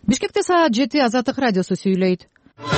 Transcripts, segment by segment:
Бишкекте саат 7 Азаттык радиосу сүйлөйт.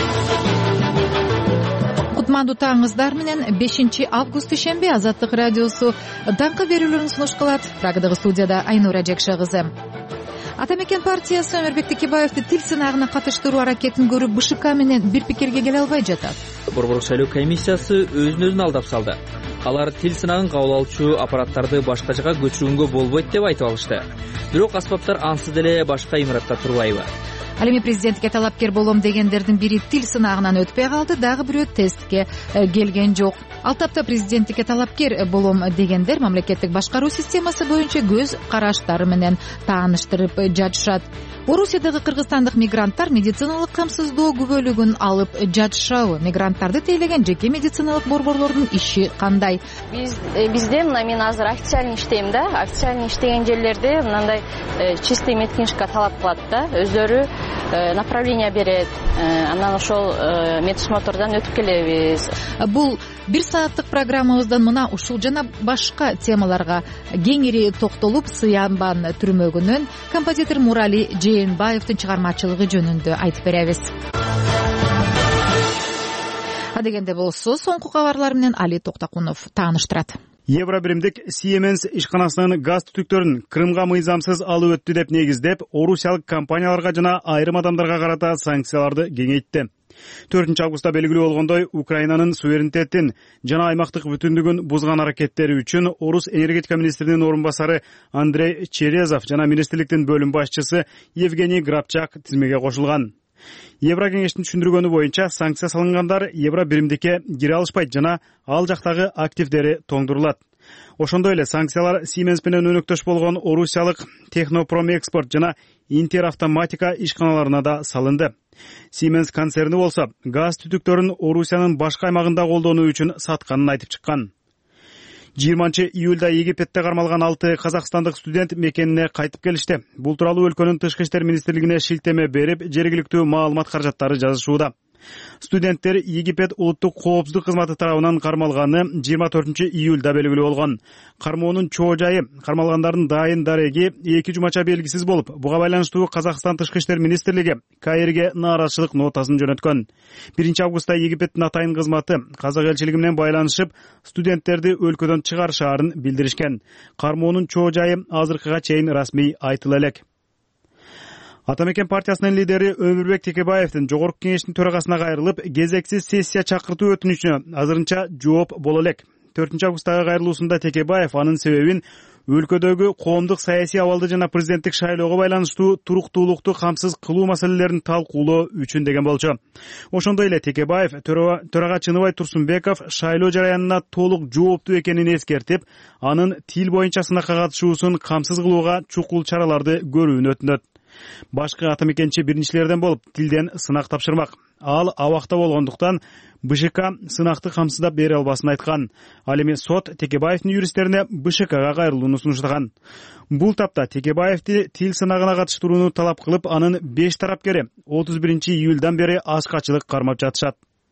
Кутмандуу таңыңыздар менен 5 август ишемби Азаттык радиосу даңкы берүүлөрүн сунуш кылат. Прагадагы студияда Айнура Жекше кызы. Атамекен партиясы Өмүрбек Текебаевди тил сынагына катыштыруу аракетин көрүп БШК менен бир пикирге келе албай жатат. Борборлук шайлоо комиссиясы өзүн алдап салды. Алар тил сынагын кабыл алуучу аппараттарды башка жака көчүргөнгө болбойт деп айтып алышты. Бирок аспаптар ансыз деле башка имаратта турбайбы? Ал эми президентке талапкер болом дегендердин бири тил сынагынан өтпөй калды, дагы бирөө тестке келген жок. Ал тапта президенттикке талапкер болом дегендер мамлекеттик башкаруу системасы боюнча көз караштары менен тааныштырып жатышат. Орусиядагы кыргызстандык мигранттар медициналык камсыздоо күбөлүгүн алып жатышабы? Мигранттарды тейлеген жеке медициналык борборлордун иши кандай? Бизде мына мен азыр официальный иштейм да. Официальный иштеген жерлерде мындай чистый медкнижка талап кылат да. Өздөрү направление берет. Анан ошол медосмотрдан өтүп келебиз. Бул 1 сааттык программабыздан мына ушул жана башка темаларга кеңири токтолуп, Сыянбан түрмөгүнөн композитор Мурали Жээнбаевдин чыгармачылыгы жөнүндө айтып беребиз. Адегенде болсо, соңку кабарлар менен Али Токтакунов тааныштырат. Евробиримдик Siemens ишканасынын газ түтүктөрүн Крымга мыйзамсыз алып өттү деп негиздеп, орусиялык компанияларга жана айрым адамдарга карата санкцияларды кеңейтти. 4 августта белгилүү болгондой, Украинанын суверенитетин жана аймактык бүтүндүгүн бузган аракеттери үчүн Орус энергетика министринин орун басары Андрей Черезов жана министрликтин бөлүм башчысы Евгений Грабчак тизмеге кошулган. Еврокеңештин түшүндүргөнү боюнча санкция салынгандар Евробиримдикке кире алышпайт жана ал жактагы активдери тоңдурулат. Ошондой эле санкциялар Siemens менен өнөктөш болгон орусиялык Технопром Экспорт жана Интеравтоматика ишканаларына да салынды. Siemens концерни болсо газ түтүктөрүн Орусиянын башка аймагында колдонуу үчүн сатканын айтып чыккан. 20 июлда Египетте кармалган 6 казакстандык студент мекенине кайтып келишти. Бул тууралуу өлкөнүн тышкы иштер министрлигине шилтеме берип, жергиликтүү маалымат каражаттары жазышууда. Студенттер Египет улуттук коопсуздук кызматы тарабынан кармалганы 24 июлда белгилүү болгон. Кармоонун чоо жайы, кармалгандардын дайын дареги 2 жумача белгисиз болуп, буга байланыштуу Казакстан тышкы иштер министрлиги КАИРге нааразычылык нотасын жөнөткөн. 1 августта Египеттин атайын кызматы казак элчилиги менен байланышып, студенттерди өлкөдөн чыгарышаарын билдиришкен. Кармоонун чоо жайы азыркыга чейин расмий айтыла элек. Атамекен партиясынын лидери Өмүрбек Текебаевдин жогорку кеңештин төрагасына кайрылып, кезексиз сессия чакыртуу өтүнүчүнө азырынча жооп боло элек. 4 августтагы кайрылуусунда Текебаев анын себебин өлкөдөгү коомдук саясий абалды жана президенттик шайлоого байланыштуу туруктуулукту камсыз кылуу маселелерин талкуулоо үчүн деген болчу. Ошондой эле Текебаев төрага Чыныбай Турсунбеков шайлоо жараянына толук жооптуу экенин эскертип, анын тил боюнча сынакка катышуусун камсыз кылууга чукул чараларды көрүүнү өтүнөт. Башкы атамекенчи биринчилерден болуп тилден сынак тапшырмак. Ал абакта болгондуктан БШК сынакты камсыздап бере албасын айткан. Ал эми сот Текебаевдин юристтерине БШКга кайрылууну сунуштаган. Бул тапта Текебаевди тил сынагына катыштырууну талап кылып, анын 5 тарапкери 31 июлдан бери ачкачылык кармап жатышат.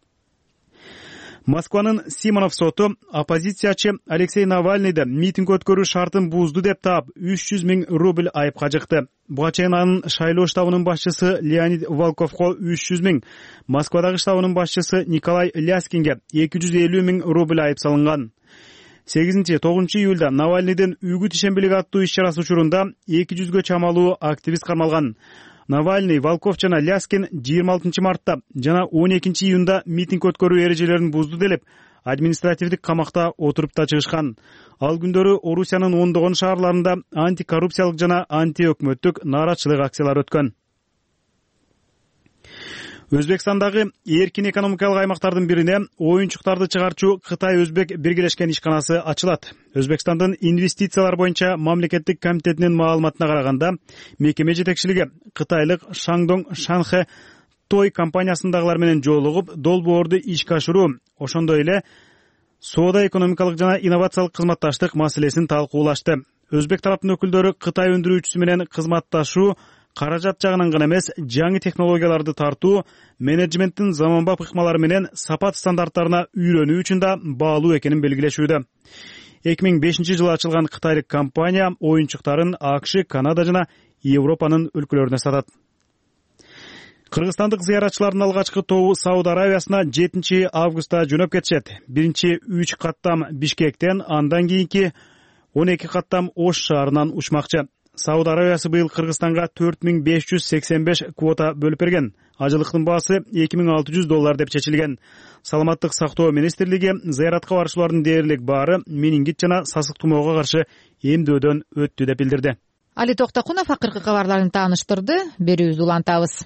Москванын Симонов соту оппозициячы Алексей Навальныйды митинг өткөрүү шартын бузду деп таап 300 000 рубль айыпка жыкты. Буга чейин анын шайлоо штабынын башчысы Леонид Волковко 300 000, Москвадагы штабынын башчысы Николай Ляскинге 250 000 рубль айып салынган. 8-9 июлда Навальныйдын Үгүт ишембилиги аттуу иш-чарасы учурунда 200гө чамалуу активист кармалган. Навальный, Волков жана Ляскин 26 мартта жана 12 июнда митинг өткөрүү эрежелерин бузду делип, административдик камакта отуруп да чыгышкан. Ал күндөрү Орусиянын ондогон шаарларында антикоррупциялык жана антиөкмөттүк нааразычылык акциялары өткөн. Өзбекстандагы эркин экономикалык аймактардын бирине оюнчуктарды чыгарчу Кытай-Өзбек биргелешкен ишканасы ачылат. Өзбекстандын инвестициялар боюнча мамлекеттик комитетинин маалыматына караганда, мекеме жетекчилиги кытайлык Шаңдоң Шанхэ Той компаниясындагылар менен жолугуп, долбоорду ишке ашыруу, ошондой эле соода экономикалык жана инновациялык кызматташтык маселесин талкуулашты. Өзбек тараптын өкүлдөрү Кытай өндүрүүчүсү менен кызматташуу каражат жагынан гана эмес, жаңы технологияларды тартуу, менеджменттин заманбап ыкмалары менен сапат стандарттарына үйрөнүү үчүн да баалуу экенин белгилешүүдө. 2005 жылы ачылган кытайлык компания оюнчуктарын АКШ, Канада жана Европанын өлкөлөрүнө сатат. Кыргызстандык зыяратчылардын алгачкы тобу Сауд Аравиясына 7 августта жөнөп кетишет. Биринчи 3 каттам Бишкектен, андан кийинки 12 каттам Ош шаарынан учмакчы. Сауд Аравиясы быйыл Кыргызстанга 4585 квота бөлүп берген. Ажылыктын баасы $2600 деп чечилген. Саламаттык сактоо министрлиги зыяратка барышуулардын дээрлик баары менингит жана сасык тумоого каршы эмдөөдөн өттү деп билдирди. Али Токтокунов акыркы кабарларын тааныштырды. Берүүбүздү улантабыз.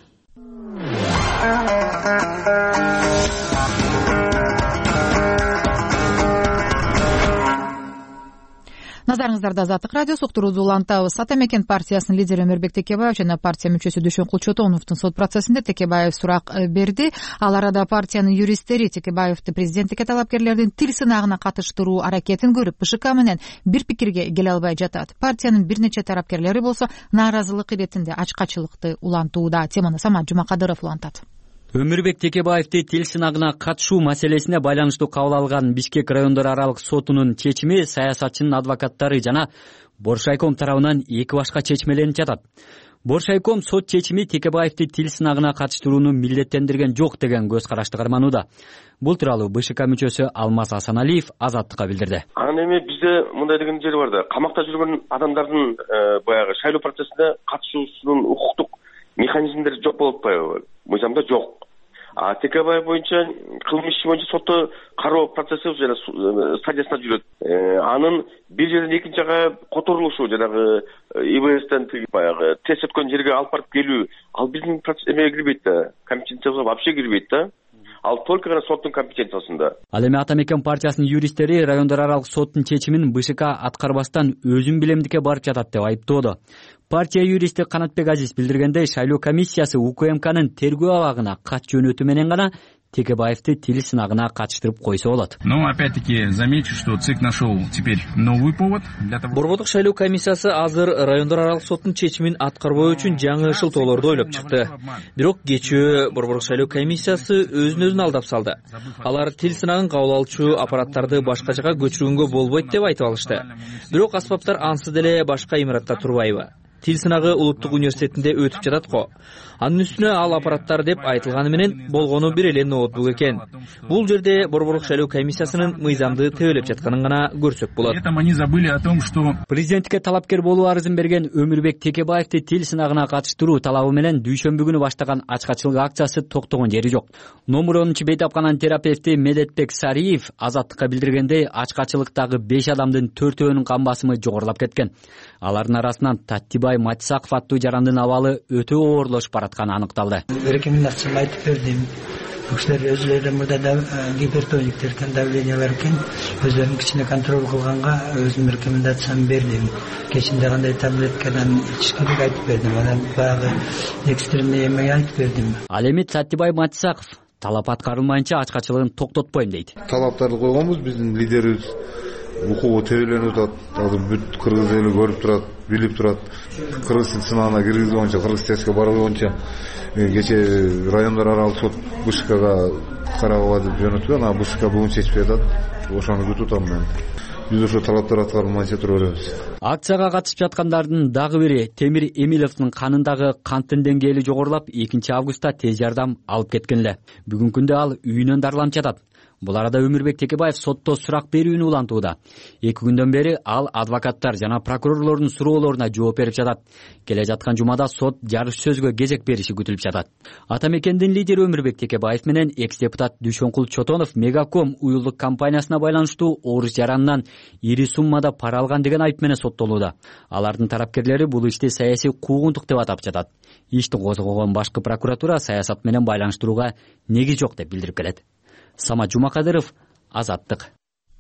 Назарыңыздарда Азаттык радиосу, уктуруубузду улантабыз. Ата мекен партиясынын лидери Өмүрбек Текебаев жана партия мүчөсү Дүйшөнкул Чотоновдун сот процессинде Текебаев сурак берди. Ал арада партиянын юристтери Текебаевди президенттикке талапкерлердин тил сынагына катыштыруу аракетин көрүп, БШК менен бир пикирге келе албай жатат. Партиянын бир нече тарапкерлери болсо нааразылык иретинде ачкачылыкты улантууда. Теманы Самат Жумакадыров улантат. Өмүрбек Текебаевди тил сынагына катышуу маселесине байланыштуу кабыл алган Бишкек райондор аралык сотунун чечими саясатчынын адвокаттары жана Боршайком тарабынан эки башка чечмеленип жатат. Боршайком сот чечими Текебаевди тил сынагына катыштырууну милдеттендирген жок деген көз карашты карманууда. Бул тууралуу БШК мүчөсү Алмаз Асаналиев Азаттыкка билдирди. Анан эми бизде мындай деген жери бар да, камакта жүргөн адамдардын баягы шайлоо процессине катышуусунун укуктук механизмдери жок болуп атпайбы? Мыйзамда жок. Текебаев боюнча кылмыш иши боюнча сотто кароо процесси жана стадиясында жүрөт. Анын бир жерден экинчи жакка которулушу жанагы ИБСтен баягы тест өткөн жерге алып барып келүү, ал биздин эмеге кирбейт да, компетенциябызга вообще кирбейт да. Ал только гана соттун компетенциясында. Ал эми Ата мекен партиясынын юристтери райондор аралык соттун чечимин БШК аткарбастан өзүн билемдикке барып жатат деп айыптоодо. Партия юристи Канатбек Азиз билдиргендей, шайлоо комиссиясы УКМКнын тергөө абагына кат жөнөтүү менен гана Текебаевди тил сынагына катыштырып койсо болот. Но опять-таки замечу, что ЦИК нашел теперь новый повод для того. Борбордук шайлоо комиссиясы азыр райондор аралык соттун чечимин аткарбоо үчүн жаңы шылтоолорду ойлоп чыкты. Бирок кечээ Борбордук шайлоо комиссиясы өзүн алдап салды. Алар тил сынагын кабыл алуучу аппараттарды башка жака көчүргөнгө болбойт деп айтып алышты. Бирок аспаптар ансыз деле башка имаратта турбайбы? Тил сынагы улуттук университетинде өтүп жатат го. Анын үстүнө ал аппараттар деп айтылганы менен болгону бир эле ноутбук экен. Бул жерде Борбордук шайлоо комиссиясынын мыйзамды тебелеп жатканын гана көрсөк болот. Они забыли о том, что президенттикке талапкер болуу арызын берген Өмүрбек Текебаевди тил сынагына катыштыруу талабы менен дүйшөмбү күнү баштаган ачкачылык акциясы токтогон жери жок. Номер 10 бейтапканан терапевти Медетбек Сариев Азаттыкка билдиргендей, ачкачылыктагы 5 адамдын 4-өөнүн кан басымы жогорулап кеткен. Алардын арасынан Таттибай Матисаков аттуу жарандын абалы өтө оорлошуп баратканы аныкталды. Рекомендация айтып бердим. Кишилер өзлөрү мурда гипертониктер экен, давлениялар экен, өзлөрүн кичине контроль кылганга өзүм рекомендацияны бердим. Кечинде кандай таблеткадан ичиш керек айтып бердим. Анан баягы экстремный эме айтып бердим. Ал эми Таттибай Матисаков талап аткарылмайынча ачкачылыгын токтотпойм дейт. Талаптарды койгонбуз, биздин лидерибиз укугу тебеленип атат. Азыр бүт кыргыз эли көрүп турат, билип турат. Кыргыз тил сынагына киргизүү боюнча, кыргыз тестке баруу боюнча кечээ райондор аралык сот БШКга карагыла деп жөнөттү. Анан БШК бүгүн чечип атат. Ошону күтүп атам мен. Биз ошо талаптар аткарылмайынча тура беребиз. Акцияга катышып жаткандардын дагы бири Темир Эмиловдун канындагы канттын деңгээли жогорулап, 2 августта тез жардам алып кеткен эле. Бүгүнкү күндө ал үйүнөн дарыланып жатат. Бул арада Өмүрбек Текебаев сотто сурак берүүнү улантууда. 2 күндөн бери ал адвокаттар жана прокурорлордун суроолоруна жооп берип жатат. Келе жаткан жумада сот жарыш сөзгө кезек бериши күтүлүп жатат. Ата мекендин лидери Өмүрбек Текебаев менен экс-депутат Дүйшөнкул Чотонов Мегаком уюлдук компаниясына байланыштуу орус жаранынан ири суммада пара алган деген айып менен соттолууда. Алардын тарапкерлери бул ишти саясий куугунтук деп атап жатат. Ишти козгогон башкы прокуратура саясат менен байланыштырууга негиз жок деп билдирип келет. Самат Жумакадыров, Азаттык.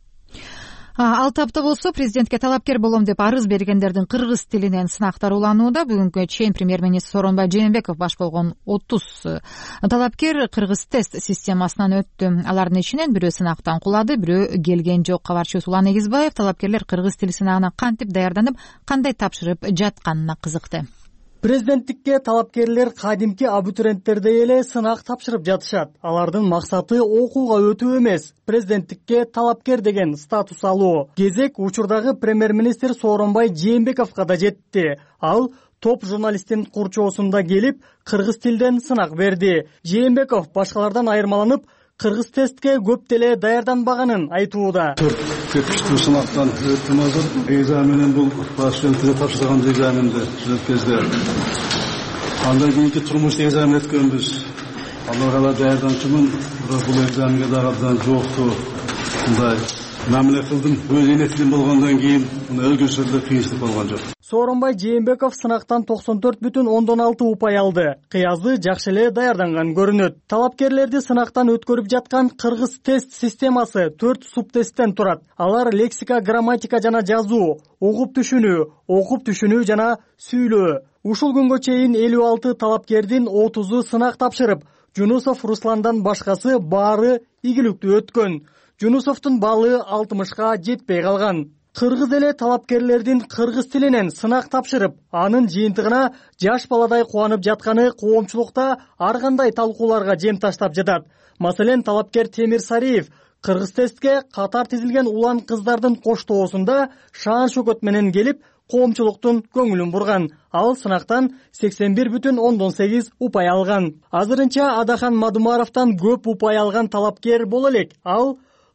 Ал тапта болсо президентке талапкер болом деп арыз бергендердин кыргыз тилинен сынактар уланууда. Бүгүнкү чейин премьер-министр Сооронбай Жээнбеков баш болгон 30 талапкер кыргыз тест системасынан өттү. Алардын ичинен бирөө сынактан кулады, бирөө келген жок. Кабарчы Улан Эгизбаев талапкерлер кыргыз тил сынагына кантип даярданып, кандай тапшырып жатканына кызыкты. Президенттикке талапкерлер кадимки абитуриенттердей эле сынак тапшырып жатышат. Алардын максаты окууга өтүү эмес, президенттикке талапкер деген статус алуу. Кезек учурдагы премьер-министр Сооронбай Жээнбековго да жетти. Ал топ журналисттин курчоосунда келип кыргыз тилден сынак берди. Жээнбеков башкалардан айырмаланып кыргыз тестке көп деле даярданбаганын айтууда. 4 тепкичтүү сынактан өттүм азыр. Экзаменин бул башкентте тапшырган экзаменди өткөздү. Андан кийинки турмуш экзамен өткөнбүз. Аларга даярданчымын, бирок бул экзаменге дагы абдан жооптуу мындай мамиле кылдым. Өз эне тилим болгондон кийин өзгөчөлөрдө кыйынчылык болгон жок. Сооронбай Жээнбеков сынактан 94,6 упай алды. Кыязы жакшы эле даярданган көрүнөт. Талапкерлерди сынактан өткөрүп жаткан кыргыз тест системасы 4 субтесттен турат. Алар лексика, грамматика жана жазуу, угуп түшүнүү жана сүйлөө. Ушул күнгө чейин 56 талапкердин 30-у сынак тапшырып, Жунусов Русландан башкасы баары ийгиликтүү өткөн. Жунусовдун баллы 60-ка жетпей калган. Кыргыз эле талапкерлердин кыргыз тилинен сынак тапшырып, анын жыйынтыгына жаш баладай кубанып жатканы коомчулукта ар кандай талкууларга жем таштап жатат. Маселен, талапкер Темир Сариев кыргыз тестке катар тизилген улан кыздардын коштоосунда шаан шөкөт менен келип, коомчулуктун көңүлүн бурган. Ал сынактан 81,8 упай алган. Азырынча Адахан Мадумаровдон көп упай алган талапкер боло элек. Ал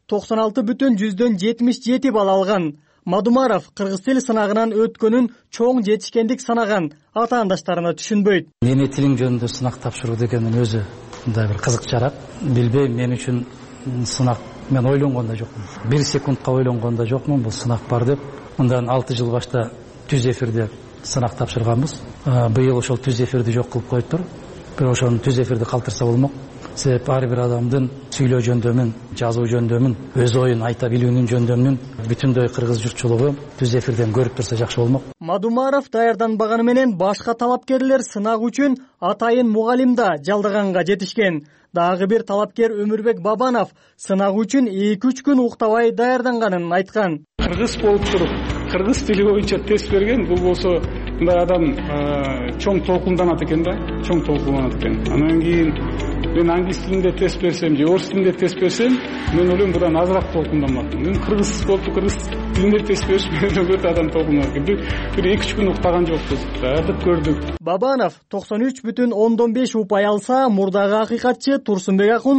96,77 балл алган. Мадумаров кыргыз тил сынагынан өткөнүн чоң жетишкендик санаган, ата-андаштарына түшүнбөйт. Эне тилиң жөнүндө сынак тапшыруу дегенин өзү мындай бир кызык чарат. Билбейм, мен үчүн сынак, мен ойлонгон да жокмун. 1 секундка ойлонгон да жокмун бул сынак бар деп. Мындан 6 жыл башта түз эфирде сынак тапшырганбыз. Быйыл ошол түз эфирди жок кылып коюптур. Бирок ошону түз эфирди калтырса болмок. Себеп ар бир адамдын сүйлөө жөндөмүн, жазуу жөндөмүн, өз оюн айта билүүнүн жөндөмүн бүтүндөй кыргыз журтчулугу түз эфирден көрүп турса жакшы болмок. Мадумаров даярданбаганы менен башка талапкерлер сынак үчүн атайын мугалимда жалдаганга жетишкен. Дагы бир талапкер Өмүрбек Бабанов сынак үчүн 2-3 күн уктабай даярданганын айткан. Кыргыз болуп туруп, кыргыз тили боюнча тест берген, бул болсо мындай адам чоң толкунданат экен да, чоң толкунданат экен. Анан кийин мен англис тилинде тест берсем же орус тилинде тест берсем, мен ойлойм будан азыраак толкунданмак. Мен кыргыз болуп кыргыз тилинде тест бериш менен көп адам толкунданат экен. Бир 2-3 күн уктаган жокпуз. Даярдык көрдүк. Бабанов 93,15 упай алса, мурдагы акыйкатчы Турсунбек Акун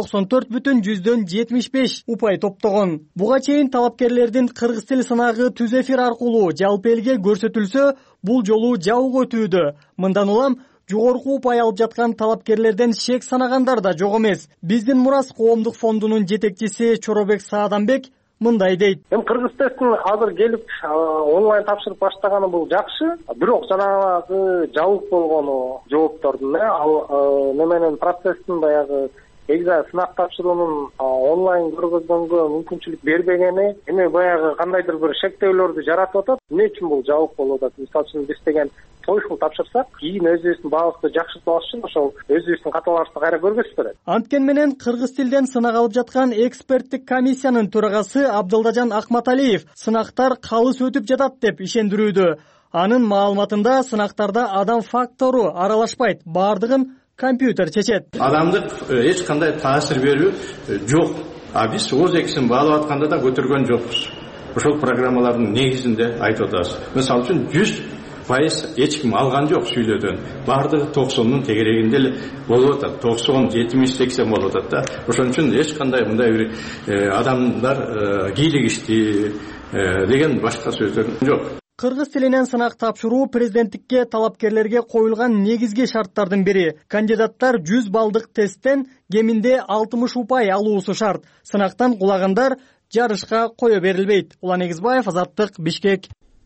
94,75 упай топтогон. Буга чейин талапкерлердин кыргыз тил сынагы түз эфир аркылуу жалпы элге көрсөтүлсө, бул жолу жабык өтүүдө. Мындан улам жогорку упай алып жаткан талапкерлерден шек санагандар да жок эмес. Биздин Мурас коомдук фондунун жетекчиси Чоробек Сааданбек мындай дейт. Эми кыргыз тестин азыр келип онлайн тапшырып баштаганы бул жакшы. Бирок жанагы жабык болгону жооптордун ал неменен процесстин баягы сынак тапшыруунун онлайн көргөзгөнгө мүмкүнчүлүк бербегени эми баягы кандайдыр бир шектөөлөрдү жаратып атат. Эмне үчүн бул жабык болуп атат? Мисалы үчүн биз деген TOEFL тапшырсак, кийин өзүбүздүн баабызды жакшыртып алыш үчүн ошол өзүбүздүн каталарыбызды кайра көргөзүп берет. Анткени менен кыргыз тилден сынак алып жаткан эксперттик комиссиянын төрагасы Абдылдажан Акматалиев сынактар калыс өтүп жатат деп ишендирүүдө. Анын маалыматында сынактарда адам фактору аралашпайт, баардыгын компьютер чечет. Адамдык эч кандай таасир берүү жок. Биз өз экисин баалап атканда да көтөргөн жокпуз. Ошол программалардын негизинде айтып атабыз. Мисалы үчүн 100% эч ким алган жок сүйлөөдөн. Баардыгы 90-нун тегерегинде эле болуп атат. 90, 70-80 болуп атат да. Ошон үчүн эч кандай мындай бир адамдар кийлигишти деген башка сөздөр жок. Кыргыз тилинен сынак тапшыруу президенттикке талапкерлерге коюлган негизги шарттардын бири. Кандидаттар 100 баллдык тесттен кеминде 60 упай алуусу шарт. Сынактан кулагандар жарышка кое берилбейт. Улан Эгизбаев, Азаттык, Бишкек.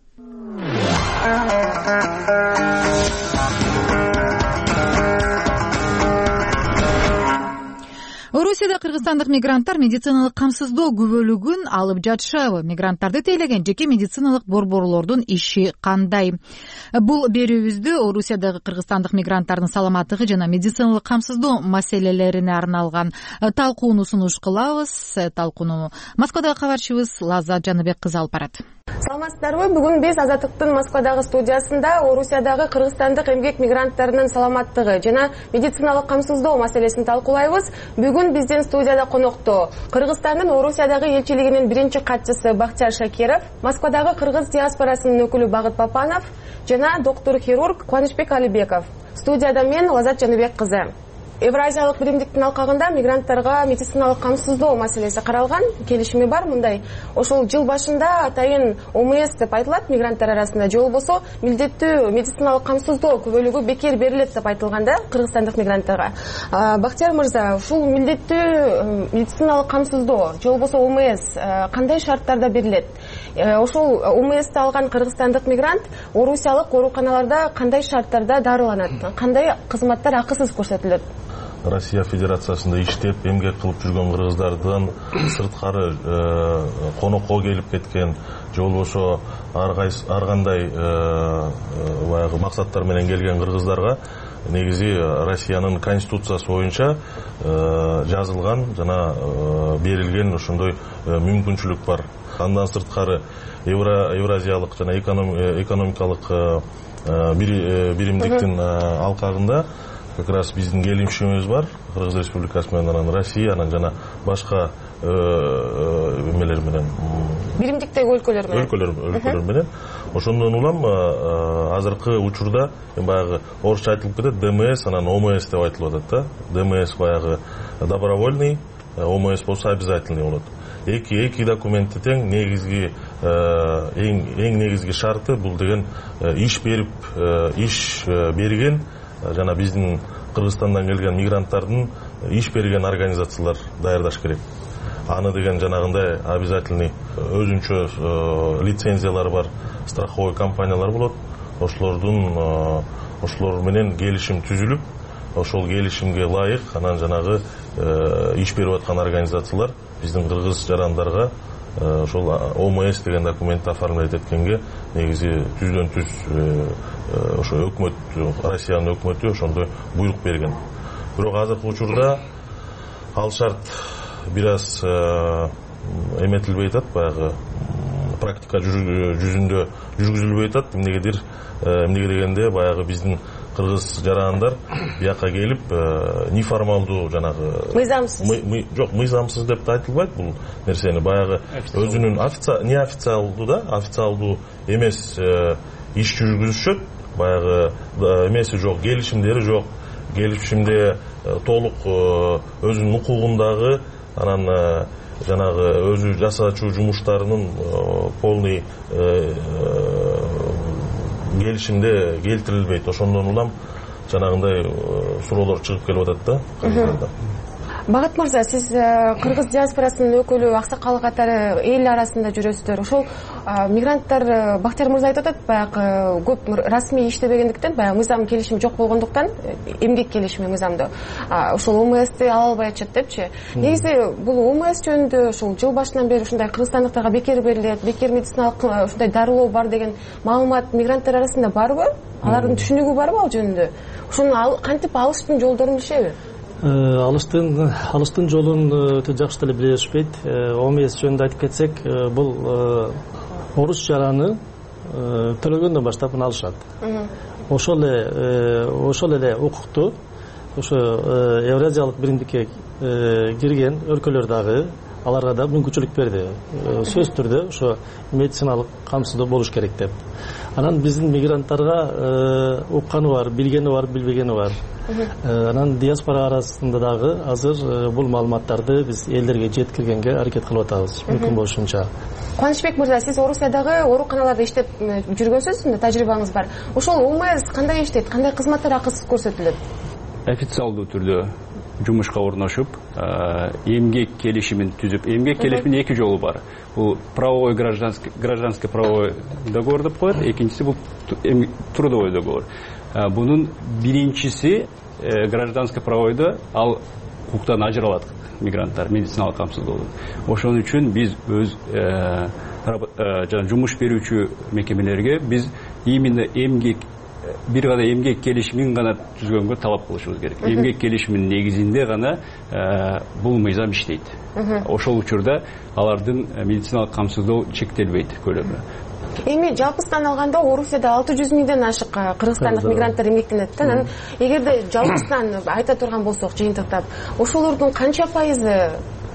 Орусияда кыргызстандык мигранттар медициналык камсыздоо күбөлүгүн алып жатышабы? Мигранттарды тейлеген жеке медициналык борборлордун иши кандай? Бул берүүбүздү Орусиядагы кыргызстандык мигранттардын саламаттыгы жана медициналык камсыздоо маселелерине арналган талкууну сунуш кылабыз. Талкууну Москвадагы кабарчыбыз Лаззат Жаныбек кызы алып барат. Саламатсыздарбы? Бүгүн биз Азаттыктын Москвадагы студиясында Орусиядагы кыргызстандык эмгек мигранттарынын саламаттыгы жана медициналык камсыздоо маселесин талкуулайбыз. Бүгүн Бүгүн биздин студияда конокто Кыргызстандын Орусиядагы элчилигинин биринчи катчысы Бактияр Шакиров, Москвадагы кыргыз диаспорасынын өкүлү Багыт Папанов жана доктор-хирург Кубанычбек Алибеков. Студияда мен Лазат Жаныбек кызы. Евразиялык биримдиктин алкагында мигранттарга медициналык камсыздоо маселеси каралган, келишими бар. Мындай ошол жыл башында атайын ОМС деп айтылат мигранттар арасында, же болбосо милдеттүү медициналык камсыздоо көбөлүгү бекер берилет деп айтылган да кыргызстандык мигранттарга. Бактияр мырза, ушул милдеттүү медициналык камсыздоо же болбосо ОМС кандай шарттарда берилет? Ошол ОМСти алган кыргызстандык мигрант орусиялык ооруканаларда кандай шарттарда дарыланат? Кандай кызматтар акысыз көрсөтүлөт? Россия Федерациясында иштеп, эмгек кылып жүргөн кыргыздардан сырткары конокко келип кеткен, же болбосо ар кандай баягы максаттар менен келген кыргыздарга негизи Россиянын конституциясы боюнча жазылган жана берилген ошондой мүмкүнчүлүк бар. Андан сырткары Евразиялык жана экономикалык биримдиктин алкагында как раз биздин келишимибиз бар. Кыргыз Республикасы менен, анан Россия, анан жана башка эмелер менен, биримдиктеги өлкөлөр менен. Ошондон улам азыркы учурда баягы орусча айтылып кетет, ДМС, анан ОМС деп айтылып атат да. ДМС баягы добровольный, ОМС болсо обязательный болот. Эки документти тең, негизги эң негизги шарты бул деген иш берген жана биздин Кыргызстандан келген мигранттардын иш берген организациялар даярдаш керек. Аны деген жанагындай обязательный өзүнчө лицензиялары бар страховой компаниялар болот. Ошолор менен келишим түзүлүп, ошол келишимге ылайык анан жанагы иш берип аткан организациялар биздин кыргыз жарандарга ошол ОМС деген документти оформлять эткенге негизи түздөн түз ошо өкмөт, Россиянын өкмөтү ошондой буйрук берген. Бирок азыркы учурда ал шарт бир аз эметилбей атат, баягы практика жүзүндө жүргүзүлбөй атат. Эмнеге дегенде баягы биздин кыргыз жарандар бияка келип неформалдуу жанагы мыйзамсыз деп айтылбайт бул нерсени, баягы өзүнүн официалдуу эмес иш жүргүзүшөт, баягы эмеси жок, келишимдери жок, келишимде толук өзүнүн укугундагы анан жанагы өзү жасачу жумуштарынын полный келишимде келтирилбейт. Ошондон улам жанагындай суроолор чыгып келип атат да кыргыздарда. Багат мырза, сиз кыргыз диаспорасынын өкүлү, аксакал катары эл арасында жүрөсүздөр. Ошол мигранттар, Бактияр мырза айтып атат, баягы көп расмий иштебегендиктен, баягы мыйзам келишими жок болгондуктан, эмгек келишими мыйзамды ошол ОМСти ала албай атышат депчи. Негизи бул ОМС жөнүндө ушул жыл башынан бери ушундай кыргызстандыктарга бекер берилет, бекер медициналык ушундай дарылоо бар деген маалымат мигранттар арасында барбы? Алардын түшүнүгү барбы ал жөнүндө? Ошону кантип алыштын жолдорун билишеби? Алыштын жолун өтө жакшы деле билишпейт. ОМС жөнүндө айтып кетсек, бул орус жараны төлөгөндөн баштап алышат. Ошол эле укукту ошо Евразиялык биримдикке кирген өлкөлөр дагы аларга да мүмкүнчүлүк берди. Сөзсүз түрдө ошо медициналык камсыздоо болуш керек деп. Анан биздин мигранттарга укканы бар, билгени бар, билбегени бар. Анан диаспора арасында дагы азыр бул маалыматтарды биз элдерге жеткиргенге аракет кылып атабыз, мүмкүн болушунча. Кубанычбек мырза, сиз Орусиядагы ооруканаларда иштеп жүргөнсүз, тажрыйбаңыз бар. Ошол ОМС кандай иштейт, кандай кызматтар акысыз көрсөтүлөт? Официалдуу түрдө жумушка орношуп, эмгек келишимин түзүп, эмгек келишимин эки жолу бар. Бул правовой гражданский правовой договор деп коет, экинчиси бул трудовой договор. Бунун биринчиси гражданский правойдо ал укуктан ажыралат мигранттар, медициналык камсыздоо. Ошон үчүн биз өз жумуш берүүчү мекемелерге биз именно эмгек бир гана эмгек келишимин гана түзгөнгө талап кылышыбыз керек. Эмгек келишиминин негизинде гана бул мыйзам иштейт. Ошол учурда алардын медициналык камсыздоо чектелбейт көлөмү. Эми жалпысынан алганда Орусияда 600 миңден ашык кыргызстандык мигранттар эмгектенет да. Анан эгерде жалпысынан айта турган болсок, жыйынтыктап, ошолордун канча пайызы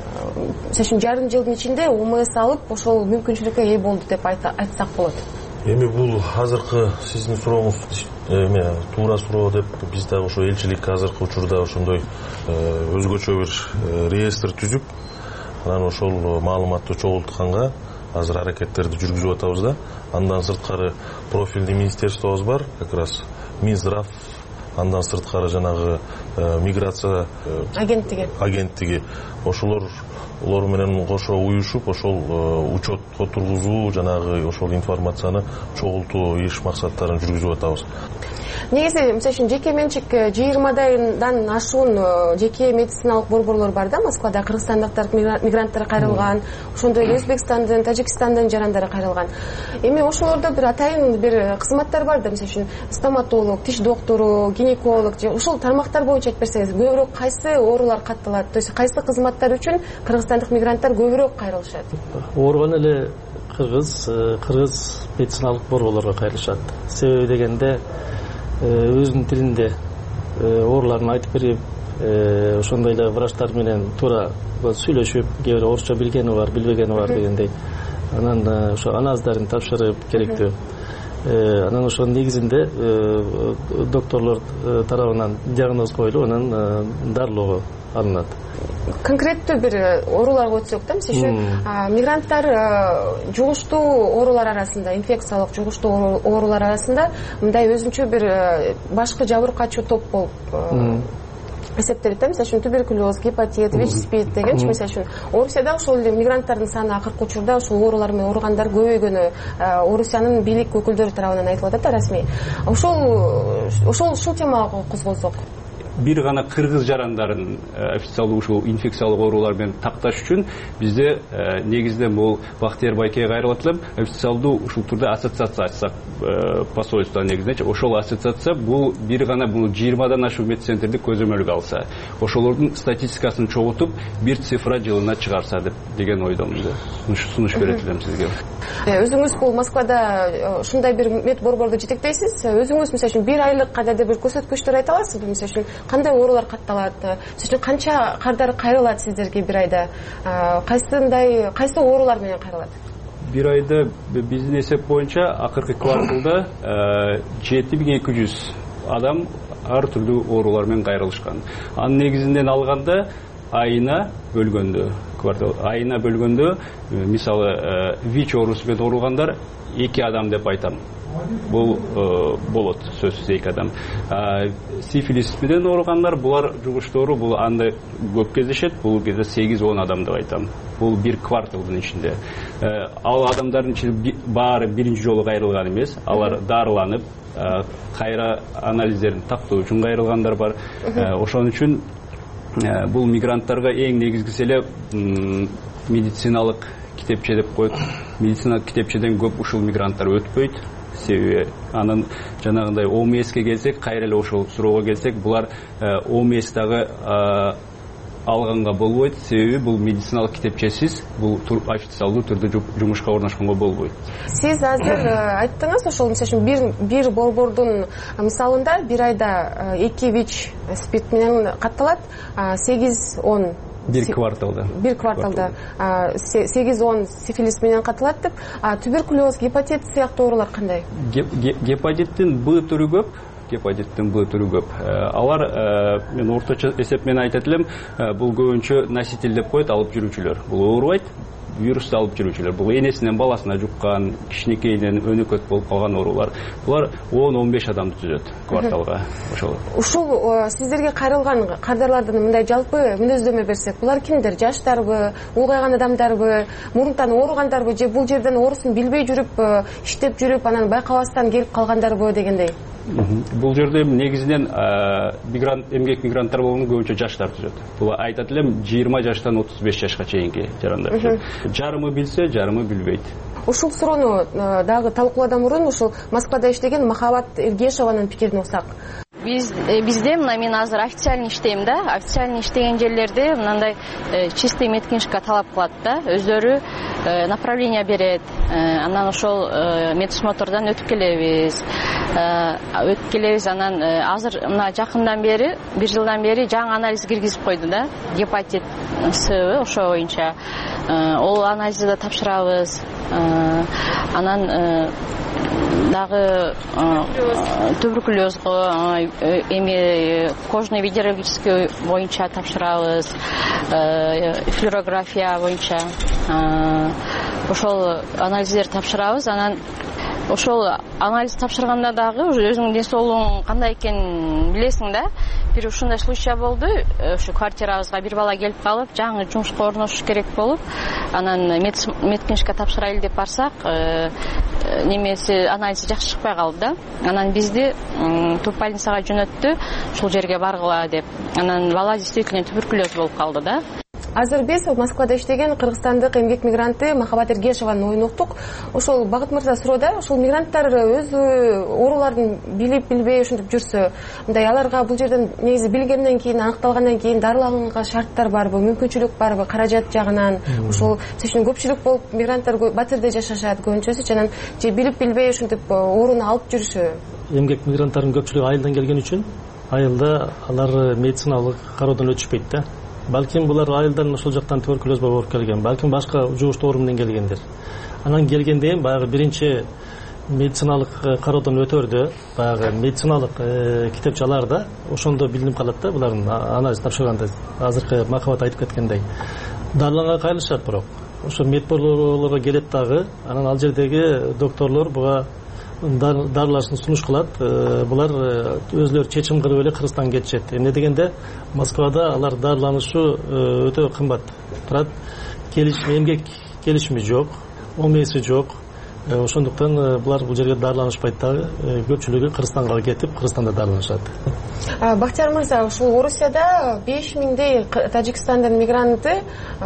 жарым жылдын ичинде ОМС алып, ошол мүмкүнчүлүккө ээ болду деп айтсак болот? Эми бул азыркы сиздин сурооңуз туура суроо деп биз дагы ошо элчилик азыркы учурда ошондой өзгөчө бир реестр түзүп, анан ошол маалыматты чогултканга азыр аракеттерди жүргүзүп атабыз да. Андан сырткары профильдүү министерствобуз бар, как раз Минздрав, андан сырткары жанагы миграция агенттиги. Олар менен кошо уюшуп, ошол учетко тургузуу, жанагы ошол информацияны чогултуу иш максаттарын жүргүзүп атабыз. Негизи, мисалы жеке менчик 20дан ашуун жеке медициналык борборлор бар да, Москвада кыргызстандыктар мигранттар кайрылган, ошондой эле Өзбекстандын, Тажикстандын жарандары кайрылган. Эми ошолордо бир атайын бир кызматтар бар да, мисалы стоматолог, тиш доктору, гинеколог, ошол тармактар боюнча айтып берсеңиз, көбүрөөк кайсы оорулар катталат, то есть кайсы кызматтар үчүн кыргызстандык мигранттар көбүрөөк кайрылышат? Ооруган эле кыргыз медициналык борборлорго кайрылышат. Себеби дегенде өзүнүн тилинде ооруларын айтып берип, ошондой эле врачтар менен туура сүйлөшүп, кээ бир орусча билгени бар, билбегени бар дегендей. Анан ошо анализдерин тапшырып керектүү. Анан ошонун негизинде докторлор тарабынан диагноз коюлуп, анан дарылоого алынат. Конкреттүү бир ооруларга өтсөк да, мисалы мигранттар жугуштуу оорулар арасында, инфекциялык жугуштуу оорулар арасында мындай өзүнчө бир башкы жабыркачуу топ болуп эсептелет да, мисалы туберкулез, гепатит, ВИЧ-СПИД дегенчи, мисалы Орусияда ошол эле мигранттардын саны акыркы учурда ошол оорулар менен ооругандар көбөйгөнү Орусиянын бийлик өкүлдөрү тарабынан айтылып атат да, расмий. Ушул темага козголсок. Бир гана кыргыз жарандарын официалдуу ушул инфекциялык оорулар менен такташ үчүн бизде негизинен бул Бактияр Байкеге кайрылып атылам, официалдуу ушул турда ассоциация ачсак посольство негизинен, ошол ассоциация бул бир гана бул 20дан ашуун медцентрди көзөмөлгө алса, ошолордун статистикасын чогултуп бир цифра жылына чыгарса деген ойдомун. Сунуш берет элем сизге. Өзүңүз бул Москвада ушундай бир мед борборду жетектейсиз. Өзүңүз мисалы бир айлык кадерде бир көрсөткүчтөр айта аласызбы? Мисалы кандай оорулар катталат, канча кардар кайрылат сиздерге бир айда, кайсы оорулар менен кайрылат? Бир айда биздин эсеп боюнча акыркы кварталда 7200 адам ар түрдүү оорулар менен кайрылышкан. Анын негизинен алганда айына бөлгөндө мисалы ВИЧ оорусу менен ооругандар 2 адам деп айтам. Бул болот, сөзсүз 2 адам. Сифилис менен ооругандар, булар жугуштуу, бул анда көп кездешет, бул кезде 8-10 адам деп айтам. Бул бир кварталдын ичинде. Ал адамдардын ичинде баары биринчи жолу кайрылган эмес, алар дарыланып, кайра анализдерин тактоо үчүн кайрылгандар бар. Ошон үчүн бул мигранттарга эң негизгиси эле медициналык китепче деп коет. Медициналык китепчеден көп ушул мигранттар өтпөйт. Себеби анан жанагындай ОМСке келсек, кайра эле ошол суроого келсек, булар ОМСтагы алганга болбойт. Себеби бул медициналык китепчесиз, бул официалдуу түрдө жумушка орношконго болбойт. Сиз азыр айттыңыз, ошол мисалы бир борбордун мисалында бир айда 2 ВИЧ СПИД менен катталат, 8-10 бир кварталда 8-10 сифилис менен катылат деп. Туберкулез, гепатит сыяктуу оорулар кандай? Гепатиттин Б түрү көп. Алар мен орточо эсеп менен айтат элем, бул көбүнчө носитель деп коет, алып жүрүүчүлөр. Бул оорубайт, вирусту алып жүрүүчүлөр. Бул энесинен баласына жуккан, кичинекейинен өнөкөт болуп калган оорулар. Булар 10-15 адамды түзөт кварталга. Ушул сиздерге кайрылган кардарлардын мындай жалпы мүнөздөмө берсек, булар кимдер? Жаштарбы, улгайган адамдарбы, мурунтан ооругандарбы, же бул жерден оорусун билбей жүрүп, иштеп жүрүп, анан байкабастан келип калгандарбы дегендей? Бул жерде негизинен эмгек мигранттар болгону көбүнчө жаштар түзөт. Бул айтат элем 20 жаштан 35 жашка чейинки жарандар. Жарымы билсе, жарымы билбейт. Ушул суроону дагы талкуулоодан мурун ушул Москвада иштеген Махабат Эргешованын пикирин уксак. бизде мына мен азыр официальный иштейм да. Официальный иштеген жерлерде мындай чистый медкнижка талап кылат да. Өздөрү направление берет. Анан ошол медосмотрдан өтүп келебиз. Анан азыр мына жакындан бери, 1 жылдан бери жаңы анализ киргизип койду да. Гепатит С ошо боюнча. Ол анализди да тапшырабыз. Анан дагы туберкулезго, эми кожный видеологический боюнча тапшырабыз, флюорография боюнча ошол анализдерди тапшырабыз. Анан ошол анализ тапшырганда дагы уже өзүңдүн ден соолугуң кандай экенин билесиң да. Бир ушундай случай болду. Ошо квартирабызга бир бала келип калып, жаңы жумушка орношуш керек болуп, анан медкнижка тапшырайлы деп барсак, немеси анализи жакшы чыкпай калды да. Анан бизди туббольницага жөнөттү, ушул жерге баргыла деп. Анан бала действительно туберкулез болуп калды да. Азыр биз Москвада иштеген кыргызстандык эмгек мигранты Махабат Эргешеваны оюн уктук. Ошол Багыт мырза суроодо, ошол мигранттар өз ооруларын билбей ушинтип жүрсө, мындай аларга бул жерден негизи билгенден кийин, аныкталгандан кийин дарыланганга шарттар барбы, мүмкүнчүлүк барбы, каражат жагынан? Ошол сечен көпчүлүк болуп мигранттар Батирде жашашат көбүнчөсү, анан же билип-билбей ушинтип ооруну алып жүрүшү? Эмгек мигранттардын көпчүлүгү айылдан келген үчүн айылда алар медициналык кароодон өтүшпөйт да. Балким булар айылдан ошол жактан туберкулез болуп келген, балким башка жугуштуу оору менен келгендер. Анан келгенден баягы биринчи медициналык кароодон өтөрдө, баягы медициналык китепчаларда ошондо билинип калат да, булардын анализ тапшырганда. Азыркы Махабат айтып кеткендей, дарыланганга кайрылышат, бирок ошо медборлорго келет дагы, анан ал жердеги докторлор буга дарылашын сунуш кылат. Булар өзлөрү чечим кылып эле Кыргызстанга кетишет. Эмне дегенде Москвада алар дарыланышы өтө кымбат турат. Эмгек келишими жок, ОМС жок. Ошондуктан булар бул жерге дарыланышпайт дагы. Көпчүлүгү Кыргызстанга кетип, Кыргызстанда дарыланышат. Бактияр мырза, ушул Орусияда 5000дей Тажикстандын мигранты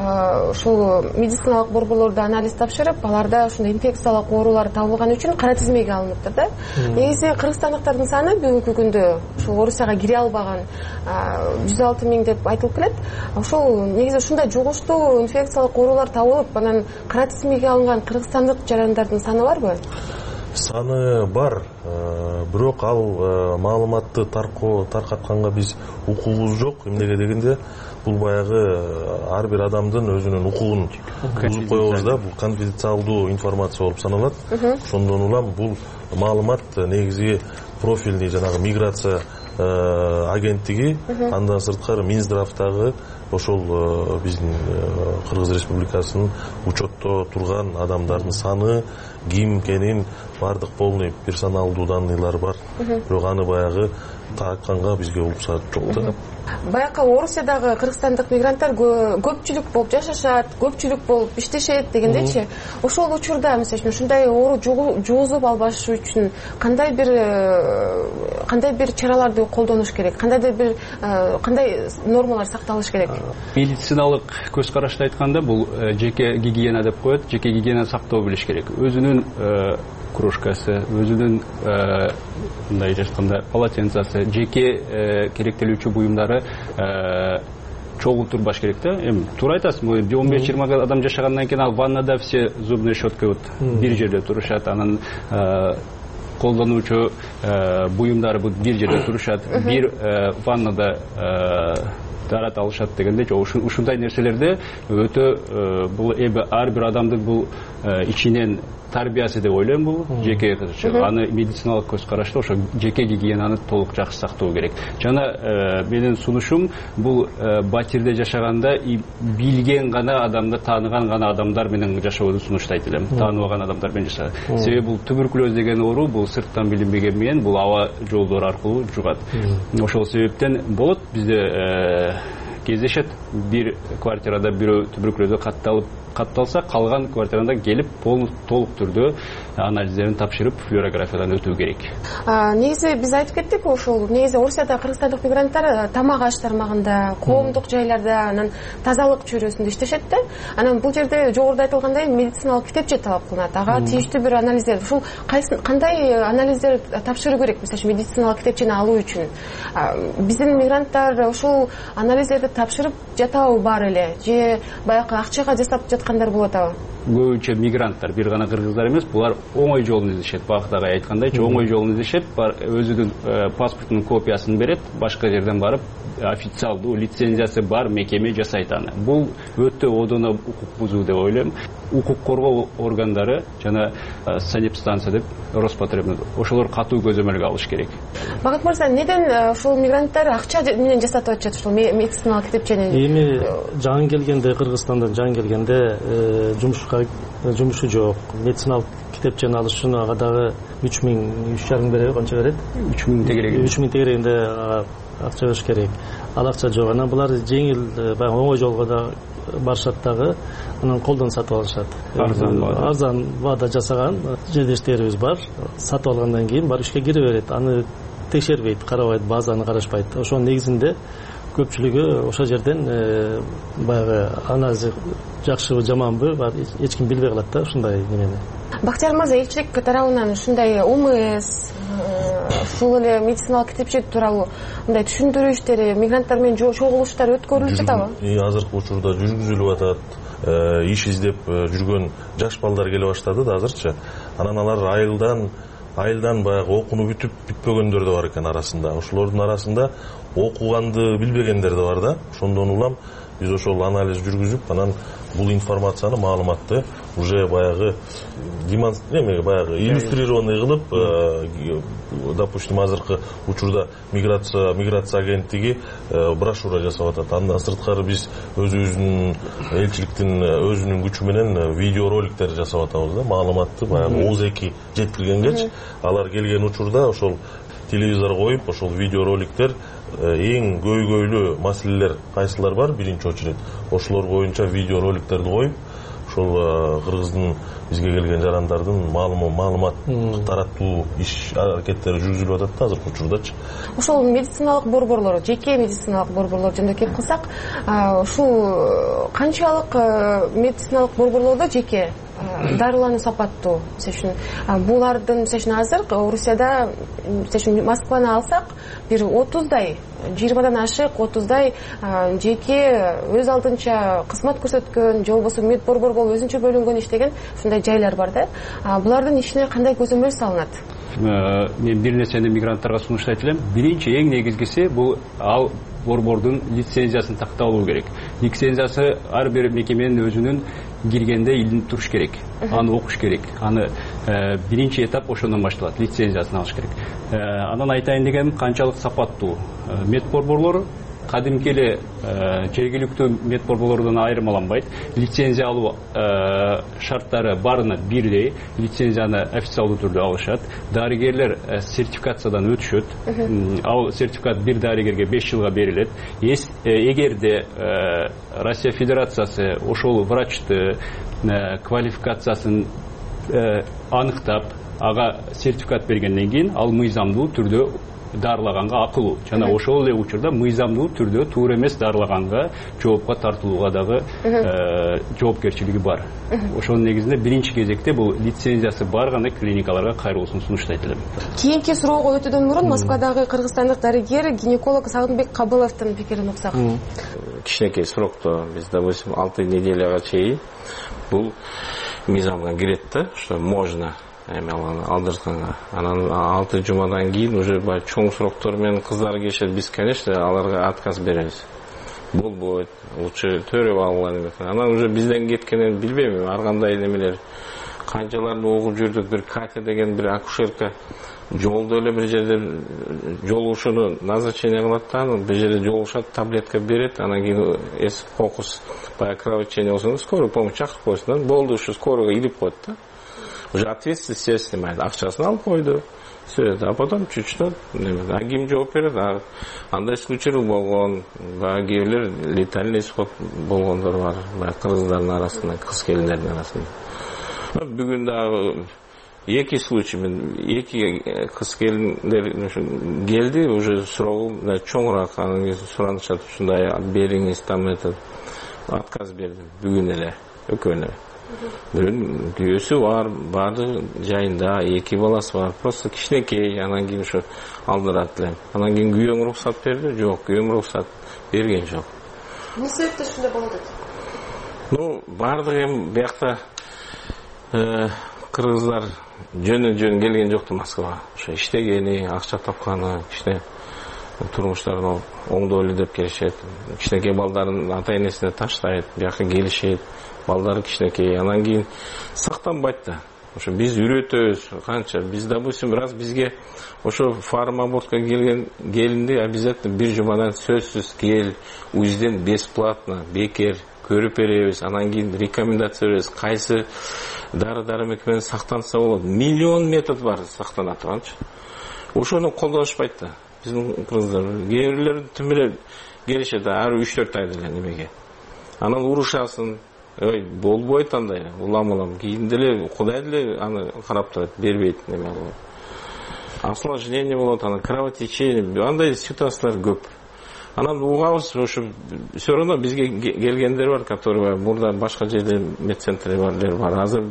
ушул медициналык борборлордо анализ тапшырып, аларда ушундай инфекциялык оорулар табылган үчүн кара тизмеге алыныптыр да. Негизи кыргызстандыктардын саны бүгүнкү күндө ушул Орусияга кире албаган 106 000 деп айтылып келет. Ошол негизи ушундай жугуштуу инфекциялык оорулар табылып, анан кара тизмеге алынган кыргызстандык жарандардын саны барбы? Саны бар, бирок ал маалыматты таркатканга биз укугубуз жок. Эмнеге дегенде, бул баягы ар бир адамдын өзүнүн укугун бузуп коебуз да, бул конфиденциалдуу информация болуп саналат. Ошондон улам бул маалымат негизи профильный жанагы миграция агенттиги, андан сырткары Минздравдагы ошол биздин Кыргыз Республикасынын учетто турган адамдардын саны, ким экенин бардык полный персоналдуу данныйлар бар. Бирок аны баягы таакканга бизге уруксат жок да. Баягы Орусиядагы кыргызстандык мигранттар көпчүлүк болуп жашашат, көпчүлүк болуп иштешет дегендечи. Ошол учурда мисалы ушундай оору жугузуп албаш үчүн кандай бир чараларды колдонуш керек? Кандай нормалар сакталыш керек? Медициналык көз карашты айтканда, бул жеке гигиена деп коет, жеке гигиена сактоо билиш керек. Өзүнүн кружкасы, өзүнүн мындай айтканда полотенцасы, жеке керектелүүчү буюмдары чогуу турбаш керек да. Эми туура айтасыз, 15-20 адам жашагандан кийин ал ваннада все зубный щетка бир жерде турушат, анан колдонуучу буюмдары бир жерде турушат, бир ваннада тарат алышат дегенде, ушундай нерселерде өтө бул ар бир адамдын бул ичинен тарбиясы деп ойлойм. Бул жеке аны медициналык көз карашта ошо жеке гигиенаны толук жакшы сактоо керек. Жана менин сунушум бул Батирде жашаганда билген гана адамдар, тааныган гана адамдар менен жашоодун сунуштайт элем. Тааныбаган адамдар менен жашаа. Себеби бул туберкулез деген оору бул сырттан билинбеген менен бул аба жолдору аркылуу жугат. Ошол себептен болот бизде кездешет, бир квартирада бирөө туберкулезге катталып катталса, калган квартирада келип толук түрдө анализдерин тапшырып, флюорографиядан өтүү керек. Негизи биз айтып кеттик, ошол негизи Орусияда кыргызстандык мигранттар тамак аш тармагында, коомдук жайларда, анан тазалык чөйрөсүндө иштешет да. Анан бул жерде жогоруда айтылгандай медициналык китепче талап кылынат. Ага тийиштүү бир анализдер, ушул кандай анализдер тапшыруу керек, мисалы медициналык китепчени алуу үчүн? Биздин мигранттар ушул анализдерди тапшырып жатабы бар эле, же баягы акчага жасап жаткандар болот абы? Көбүнчө мигранттар, бир гана кыргыздар эмес, булар оңой жолун издешет. Багытагы айткандайчы, оңой жолун издешет, өзүнүн паспортунун копиясын берет, башка жерден барып официалдуу лицензиясы бар мекеме жасайт аны. Бул өтө одоно укук бузуу деп ойлойм. Укук коргоо органдары жана санэпстанция деп Роспотребнадзор, ошолор катуу көзөмөлгө алыш керек. Багат мырза, неден ушул мигранттар акча менен жасатып атышат ушул медициналык китепчени? Эми жаңы келгенде, Кыргызстандан жаңы келгенде жумушу жок, медициналык китепчени алыш үчүн ага дагы 3,5 берет, канча берет? 3,000 тегерек. 3,000 тегерегинде акча бериш керек. Ал акча жок. Анан булар жеңил, баягы оңой жолго да барышат дагы, анан колдон сатып алышат. Арзан баада жасаган жедештерибиз бар. Сатып алгандан кийин барып ишке кире берет. Аны текшербейт, карабайт, базаны карашпайт. Ошонун негизинде көпчүлүгү ошол жерден баягы анализи жакшыбы, жаманбы, эч ким билбей калат да ушундай немени. Бактияр мырза, элчилик тарабынан ушундай ОМС, ушул эле медициналык китепче тууралуу мындай түшүндүрүү иштери, мигранттар менен чогулуштар өткөрүлүп жатабы? Азыркы учурда жүргүзүлүп атат. Иш издеп жүргөн жаш балдар келе баштады да азырчы. Анан алар айылдан баягы окууну бүтпөгөндөр да бар экен арасында. Ошолордун арасында окуганды билбегендер да бар да. Ошондон улам биз ошол анализ жүргүзүп, анан бул информацияны, маалыматты уже баягы баягы иллюстрированный кылып, допустим, азыркы учурда миграция агенттиги брошюра жасап атат. Андан сырткары биз өзүбүздүн элчиликтин өзүнүн күчү менен видеороликтер жасап атабыз да, маалыматты баягы ооз-2 жеткиргенгечи, алар келген учурда ошол телевизор коюп, ошол видеороликтер эң көйгөйлүү маселелер кайсылар бар биринчи очередь, ошолор боюнча видеороликтерди коюп, ошол кыргыздын бизге келген жарандардын маалымат таратуу иш аракеттери жүргүзүлүп атат да азыркы учурдачы. Ошол медициналык борборлор, жеке медициналык борборлор жөнүндө кеп калсак, ушул канчалык медициналык борборлордо жеке дарылануу сапаттуу? Мисалы үчүн булардын азыр Орусияда, Москваны алсак, бир 30дай, 20дан ашык 30дай жеке өз алдынча кызмат көрсөткөн, же болбосо медборбор болуп өзүнчө бөлүнгөн иштеген ушундай жайлар бар да. Булардын ишине кандай көзөмөл салынат? Мен бир нерсени мигранттарга сунуштайт элем. Биринчи эң негизгиси бул ал борбордун лицензиясын тактап алуу керек. Лицензиясы ар бир мекеменин өзүнүн киргенде илинип туруш керек. Аны окуш керек. Аны биринчи этап ошондон башталат, лицензиясын алыш керек. Анан айтайын дегеним, канчалык сапаттуу медборборлор кадимки эле жергиликтүү медборборлордон айырмаланбайт. Лицензия алуу шарттары баарына бирдей, лицензияны официалдуу түрдө алышат. Дарыгерлер сертификациядан өтүшөт. Ал сертификат бир дарыгерге 5 жылга берилет. Эгерде Россия Федерациясы ошол врачты квалификациясын аныктап, ага сертификат бергенден кийин ал мыйзамдуу түрдө дарылаганга акылуу. Жана ошол эле учурда мыйзамдуу түрдө туура эмес дарылаганга жоопко тартылууга дагы жоопкерчилиги бар. Ошонун негизинде биринчи кезекте бул лицензиясы бар гана клиникаларга кайрылуусун сунуштайт элем. Кийинки суроого өтүүдөн мурун Москвадагы кыргызстандык дарыгер, гинеколог Сагынбек Кабыловдун пикирин уксак. Кичинекей срокто биз, допустим, 6 неделяга чейин бул мыйзамга кирет да, что можно алдыртканга. Анан 6 жумадан кийин уже чоң сроктор менен кыздар кешет, биз, конечно, аларга отказ беребиз. Бул болот, лучше төрөп алган эмес. Анан уже бизден кеткенин билбейм, ар кандай немелер. Канчаларды угуп жүрдүк, бир Катя деген бир акушерка жолдо эле бир жерде жолугушууну назначение кылат да, бир жерде жолугушат, таблетка берет, анан кийин кокус баягы кровотечение болсо скорую помощь чакырып коесуң да, болду, ушу скоройго илип коет да. уже ответственность все снимает. Акчасын алып койду. Все это, а потом чуть-чуть, ким жооп берет, андай случай болгон, баягы кээ бирлер летальный исход болгондор бар, баягы кыргыздардын арасында, кыз келиндердин арасында. Бүгүн дагы эки случай, эки кыз келиндер келди, уже суроо чоңураак, анан кийин суранышат, ушундай бериңиз, там это отказ бердим бүгүн эле экөөнө. Бирөөнүн күйөөсү бар, баары жайында, эки баласы бар, просто кичинекей, анан кийин ушу алдырат элем. Анан кийин күйөөң уруксат берди? Жок, күйөөм уруксат берген жок. Эмне себептен ушундай болуп атат? Баардыгы эми биякта кыргыздар жөн келген жокту Москвага. Ошо иштегени, акча тапканы, кичине турмуштарын оңдойлу деп келишет. Кичинекей балдарын ата-энесине таштайт, бияка келишет. Балдары кичинекей, анан кийин сактанбайт да. Ошо биз үйрөтөбүз, канча биз, допустим, раз бизге ошо фармабортко келген келинди обязательно бир жумадан сөзсүз кел, УЗИден бесплатно, бекер көрүп беребиз, анан кийин рекомендация беребиз, кайсы дары-дармек менен сактанса болот. Миллион метод бар сактана турганчы. Ошону колдонушпайт да. Биздин кыргыздар кээ бирлер тим эле келишет, ар 3-4 айда эле немеге. Анан урушасын. Болбойт андай, улам кийин деле Кудай деле аны карап турат, бербейт неме болот. Осложнение болот, анан кровотечение, андай ситуациялар көп. Анан угабыз, ошо все равно бизге келгендер бар, которые мурда башка жерде медцентрлер бар. Азыр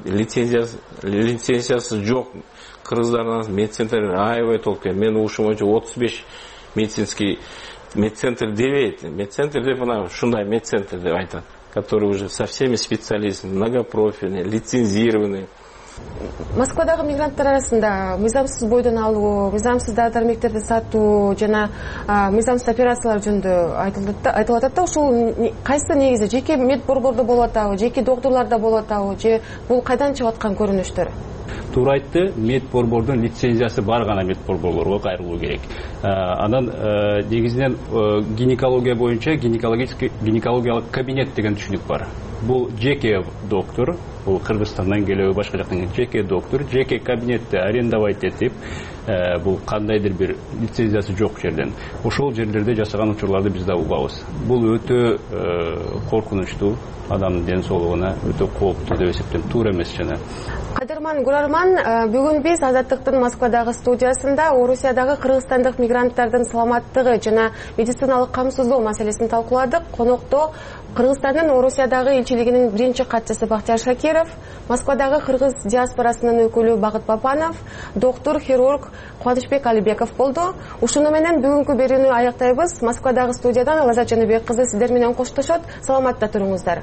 лицензиясы жок. Кыргыздардын медцентрлер аябай толуп келген. Мен угушум боюнча 35 медицинский медцентр дебейт. Медцентр деп мына ушундай медцентр деп айтат, которые уже со всеми специалистами, многопрофильные, лицензированные. Москвадагы мигранттар арасында мыйзамсыз бойдон алуу, мыйзамсыз дары-дармектерди сатуу жана мыйзамсыз операциялар жөнүндө айтылып атат да, ушул кайсы негизи жеке медборбордо болуп атабы, жеке доктурларда болуп атабы, же бул кайдан чыгып аткан көрүнүштөр? Туура айтты, медборбордун лицензиясы бар гана медборборлорго кайрылуу керек. Анан негизинен гинекология боюнча гинекологиялык кабинет деген түшүнүк бар. Бул жеке доктор, бул Кыргызстандан келеби, башка жактан жеке доктор, жеке кабинетти арендовать этип, бул кандайдыр бир лицензиясы жок жерден ошол жерлерде жасаган учурларды биз да угабыз. Бул өтө коркунучтуу, адамдын ден соолугуна өтө кооптуу деп эсептейм, туура эмес жана. Кадырман Гурарман, бүгүн биз Азаттыктын Москвадагы студиясында Орусиядагы кыргызстандык мигранттардын саламаттыгы жана медициналык камсыздоо маселесин талкууладык. Конокто Кыргызстандын Орусиядагы элчилигинин биринчи катчысы Бактияр Шакиров, Москвадагы кыргыз диаспорасынын өкүлү Багыт Папанов, доктор хирург Кубанычбек Алибеков болду. Ушуну менен бүгүнкү берүүнү аяктайбыз. Москвадагы студиядан Лазат Жаныбек кызы сиздер менен коштошот. Саламатта туруңуздар.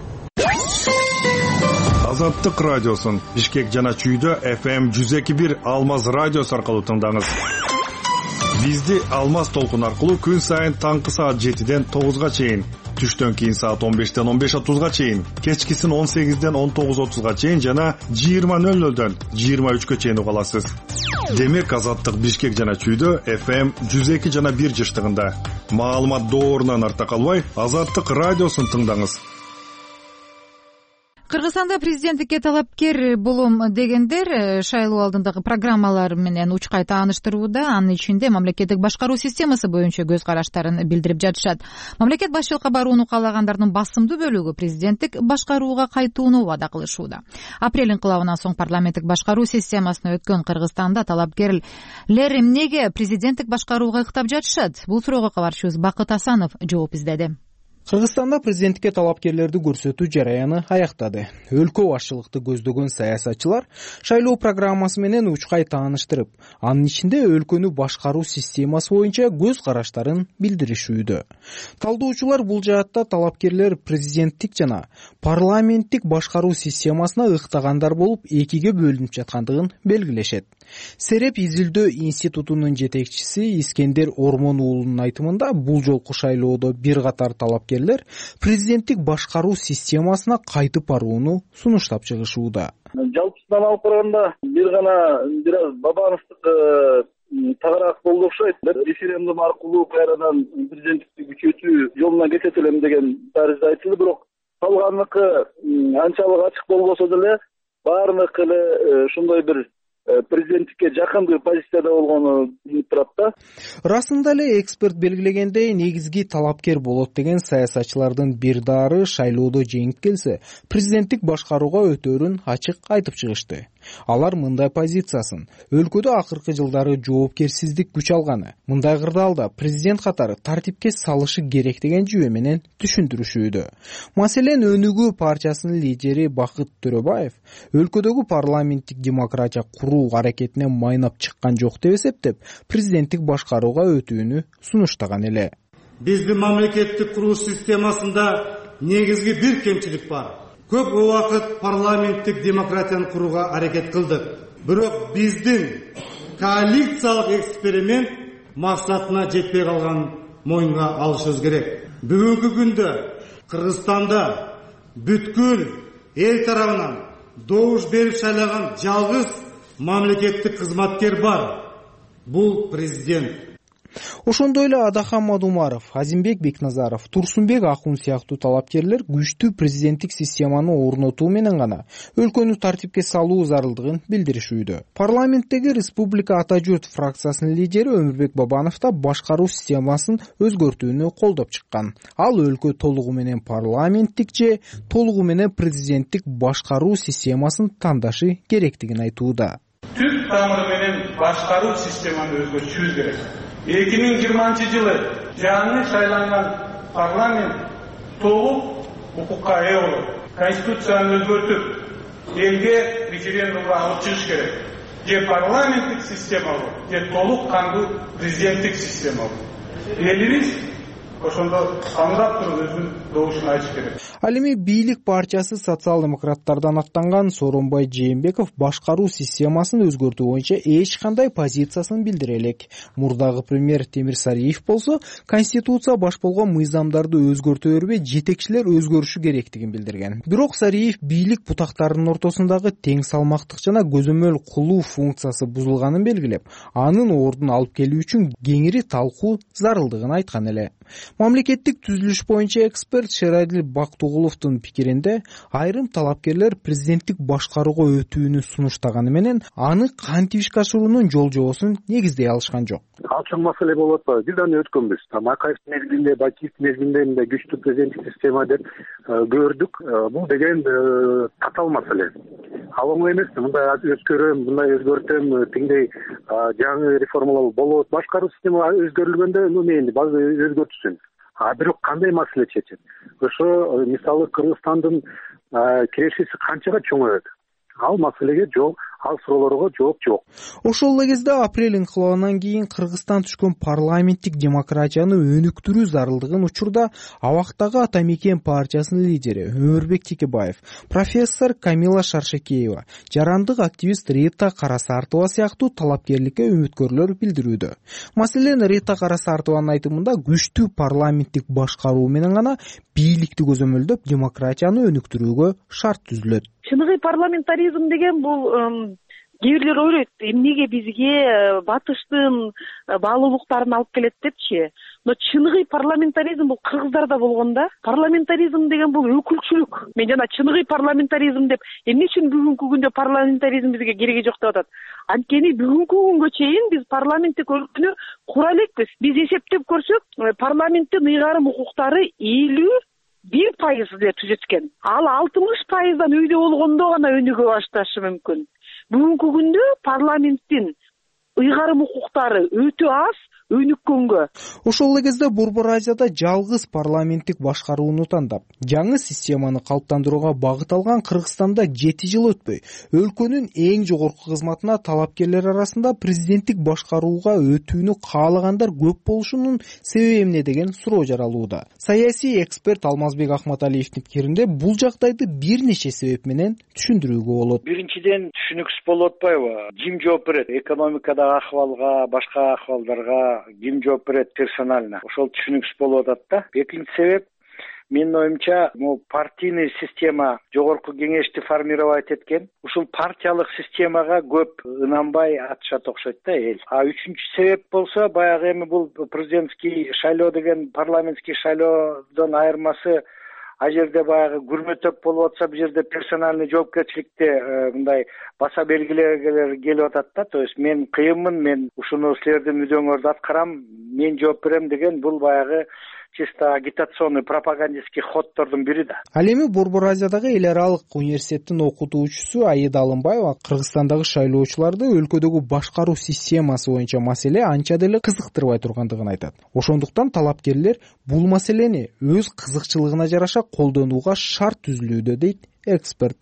Азаттык радиосун Бишкек жана Чүйдө FM 102.1 Алмаз радиосу аркылуу тыңдаңыз. Бизди Алмаз толкун аркылуу күн сайын таңкы саат 7ден 9га чейин, түштөн кийин саат 15ден 15:30га чейин, кечкисин 18ден 19:30га чейин жана 20:00дөн 23га чейин уга аласыз. Демек Азаттык Бишкек жана Чүйдө FM 102 жана 1 жыштыгында. Маалымат доорунан арта калбай, Азаттык радиосун тыңдаңыз. Кыргызстанда президенттикке талапкер болом дегендер шайлоо алдындагы программалар менен учкай тааныштырууда, анын ичинде мамлекеттик башкаруу системасы боюнча көз караштарын билдирип жатышат. Мамлекет башчылыкка барууну каалагандардын басымдуу бөлүгү президенттик башкарууга кайтууну убада кылышууда. Апрель инкылабынан соң парламенттик башкаруу системасына өткөн Кыргызстанда талапкерлер эмнеге президенттик башкарууга ыктап жатышат? Бул суроого кабарчыбыз Бакыт Асанов жооп издеди. Кыргызстанда президенттикке талапкерлерди көрсөтүү жараяны аяктады. Өлкө башчылыкты көздөгөн саясатчылар шайлоо программасы менен учкай тааныштырып, анын ичинде өлкөнү башкаруу системасы боюнча көз караштарын билдиришүүдө. Талдоочулар бул жаатта талапкерлер президенттик жана парламенттик башкаруу системасына ыктагандар болуп, экиге бөлүнүп жаткандыгын белгилешет. Сереп изилдөө институтунун жетекчиси Искендер Ормон уулунун айтымында, бул жолку шайлоодо бир катар талапкерлер президенттик башкаруу системасына кайтып барууну сунуштап чыгышууда. Жалпысынан алып караганда бир гана бир аз Бабановдук тагыраак болду окшойт. Референдум аркылуу кайрадан президенттикти күчөтүү жолуна кетет элем деген тарызда айтылды, бирок калганыкы анчалык ачык болбосо деле баарынык эле ушундай бир президенттикке жакын позицияда болгону билинип турат да. Расында эле эксперт белгилегендей, негизги талапкер болот деген саясатчылардын бир дары шайлоодо жеңип келсе, президенттик башкарууга өтөөрүн ачык айтып чыгышты. Алар мындай позициясын: өлкөдө акыркы жылдары жоопкерсиздик күч алганы, мындай кырдаалда президент катары тартипке салышы керек деген жүйө менен түшүндүрүшүүдө. Маселен, Өнүгүү партиясынын лидери Бакыт Төрөбаев өлкөдөгү парламенттик демократия куруу аракетине майнап чыккан жок деп эсептеп, президенттик башкарууга өтүүнү сунуштаган эле. Биздин мамлекеттик куруу системасында негизги бир кемчилик бар. Көп убакыт парламенттик демократияны курууга аракет кылдык. Бирок биздин коалициялык эксперимент максатына жетпей калган моюнга алышыбыз керек. Бүгүнкү күндө Кыргызстанда бүткүл эл тарабынан добуш берип шайлаган жалгыз мамлекеттик кызматкер бар. Бул президент. Ошондой эле Адахан Мадумаров, Азимбек Бекназаров, Турсунбек Акун сыяктуу талапкерлер күчтүү президенттик системаны орнотуу менен гана өлкөнү тартипке салуу зарылдыгын билдиришүүдө. Парламенттеги Республика Ата журт фракциясынын лидери Өмүрбек Бабанов да башкаруу системасын өзгөртүүнү колдоп чыккан. Ал өлкө толугу менен парламенттик же толугу менен президенттик башкаруу системасын тандашы керектигин айтууда. Түп тамыры менен башкаруу системаны өзгөртүшүбүз керек. 2020-жылы жаңы шайланган парламент толук укукка ээ болуп, конституцияны өзгөртүп, элге референдумга алып чыгыш керек. Же парламенттик система болот, же толук кандуу президенттик система болот. Элибиз ошондо тандап туруп өзүнүн добушун айтыш керек. Ал эми бийлик партиясы социал-демократтардан аттанган Сооронбай Жээнбеков башкаруу системасын өзгөртүү боюнча эч кандай позициясын билдире элек. Мурдагы премьер Темир Сариев болсо, конституция баш болгон мыйзамдарды өзгөртө бербей, жетекчилер өзгөрүшү керектигин билдирген. Бирок Сариев бийлик бутактарынын ортосундагы тең салмактык жана көзөмөл кылуу функциясы бузулганын белгилеп, анын ордун алып келүү үчүн кеңири талкуу зарылдыгын айткан эле. Мамлекеттик түзүлүш боюнча эксперт Шерадил Бактугуловдун пикиринде, айрым талапкерлер президенттик башкарууга өтүүнү сунуштаганы менен аны кантип ишке ашыруунун жол жобосун негиздей алышкан жок. Ал чоң маселе болуп атпайбы? Бир даны өткөнбүз. Акаевдин мезгилинде, Бакиевдин мезгилинде күчтүү президенттик система деп көрдүк. Бул деген татаал маселе. Ал оңой эмес. Мындай өзгөрөм, мындай өзгөртөм, тиңдей жаңы реформалар болот. Башкаруу система өзгөрүлгөндө эмне өзгөртүшсүн. Бирок кандай маселе чечет? Ошо мисалы Кыргызстандын кирешеси канчага чоңоет? Ал маселеге жок, ал суроолорго жооп жок. Ошол эле кезде апрель инкылабынан кийин Кыргызстан түшкөн парламенттик демократияны өнүктүрүү зарылдыгын учурда абактагы Ата Мекен партиясынын лидери Өмүрбек Текебаев, профессор Камила Шаршекеева, жарандык активист Рита Карасартова сыяктуу талапкерликке үмүткөрлөр билдирүүдө. Маселен, Рита Карасартованын айтымында күчтүү парламенттик башкаруу менен гана бийликти көзөмөлдөп демократияны өнүктүрүүгө шарт түзүлөт. Чыныгы парламентаризм деген бул кээ бирлер ойлойт, эмнеге бизге батыштын баалуулуктарын алып келет депчи. Но чыныгы парламентаризм бул кыргыздарда болгон да. Парламентаризм деген бул өкүлчүлүк. Мен жана чыныгы парламентаризм деп эмне үчүн бүгүнкү күндө парламентаризм бизге кереги жок деп атат. Анткени бүгүнкү күнгө чейин биз парламенттик өлкөнү кура элекпиз. Биз эсептеп көрсөк, парламенттин ыйгарым укуктары 51% түзөткөн. Ал 60%дан үйдө болгондо гана өнүгө башташы мүмкүн. Бүгүнкү күндө парламенттин ыйгарым укуктары өтө аз өнүккөнгө. Ошол эле кезде Борбор Азияда жалгыз парламенттик башкарууну тандап, жаңы системаны калыптандырууга багыт алган Кыргызстанда 7 жыл өтпөй, өлкөнүн эң жогорку кызматына талапкерлер арасында президенттик башкарууга өтүүнү каалагандар көп болушунун себеби эмне деген суроо жаралууда. Саясий эксперт Алмазбек Ахматалиевдин пикиринде, бул жагдайды бир нече себеп менен түшүндүрүүгө болот. Биринчиден, түшүнүксүз болуп атпайбы? Ким жооп берет? Экономикадагы ахвалга, башка ахвалдарга ким жооп берет персонально? Ошол түшүнүксүз болуп атат да. Экинчи себеп, менин оюмча, партийный система жогорку кеңешти формировать эткен. Ушул партиялык системага көп ынанбай атышат окшойт да эл. Үчүнчү себеп болсо, баягы эми бул президентский шайлоо деген парламентский шайлоодон айырмасы, ал жерде баягы күрмөтөк болуп атса, бул жерде персональный жоопкерчиликте мындай баса белгилер келип атат да. То есть мен кыйынмын, мен ушуну силердин мүдөөңөрдү аткарам, мен жооп берем деген бул баягы чисто агитационный пропагандистский ходдордун бири да. Ал эми Борбор Азиядагы эл аралык университеттин окутуучусу Аида Алымбаева Кыргызстандагы шайлоочуларды өлкөдөгү башкаруу системасы боюнча маселе анча деле кызыктырбай тургандыгын айтат. Ошондуктан талапкерлер бул маселени өз кызыкчылыгына жараша колдонууга шарт түзүлүүдө дейт эксперт.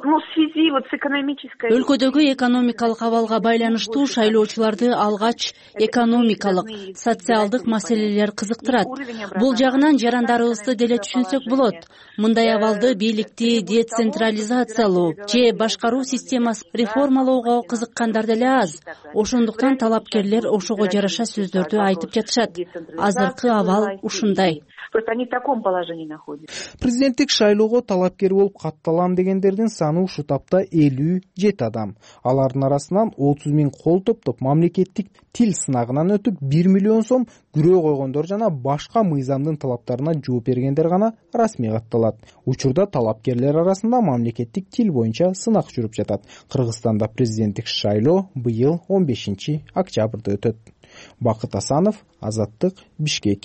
Өлкөдөгү экономикалык абалга байланыштуу шайлоочуларды алгач экономикалык, социалдык маселелер кызыктырат. Бул жагынан жарандарыбызды деле түшүнсөк болот. Мындай абалды бийликти децентрализациялоо же башкаруу системасын реформалоого кызыккандар деле аз. Ошондуктан талапкерлер ошого жараша сөздөрдү айтып жатышат. Азыркы абал ушундай. Они в таком положении находятся. Президенттик шайлоого талапкер болуп катталам дегендердин саны ушул тапта 57 адам. Алардын арасынан 30 000 кол топтоп мамлекеттик тил сынагынан өтүп 1 миллион сом күрөө койгондор жана башка мыйзамдын талаптарына жооп бергендер гана расмий катталат. Учурда талапкерлер арасында мамлекеттик тил боюнча сынак жүрүп жатат. Кыргызстанда президенттик шайлоо быйыл 15 октябрда өтөт. Бакыт Асанов, Азаттык, Бишкек.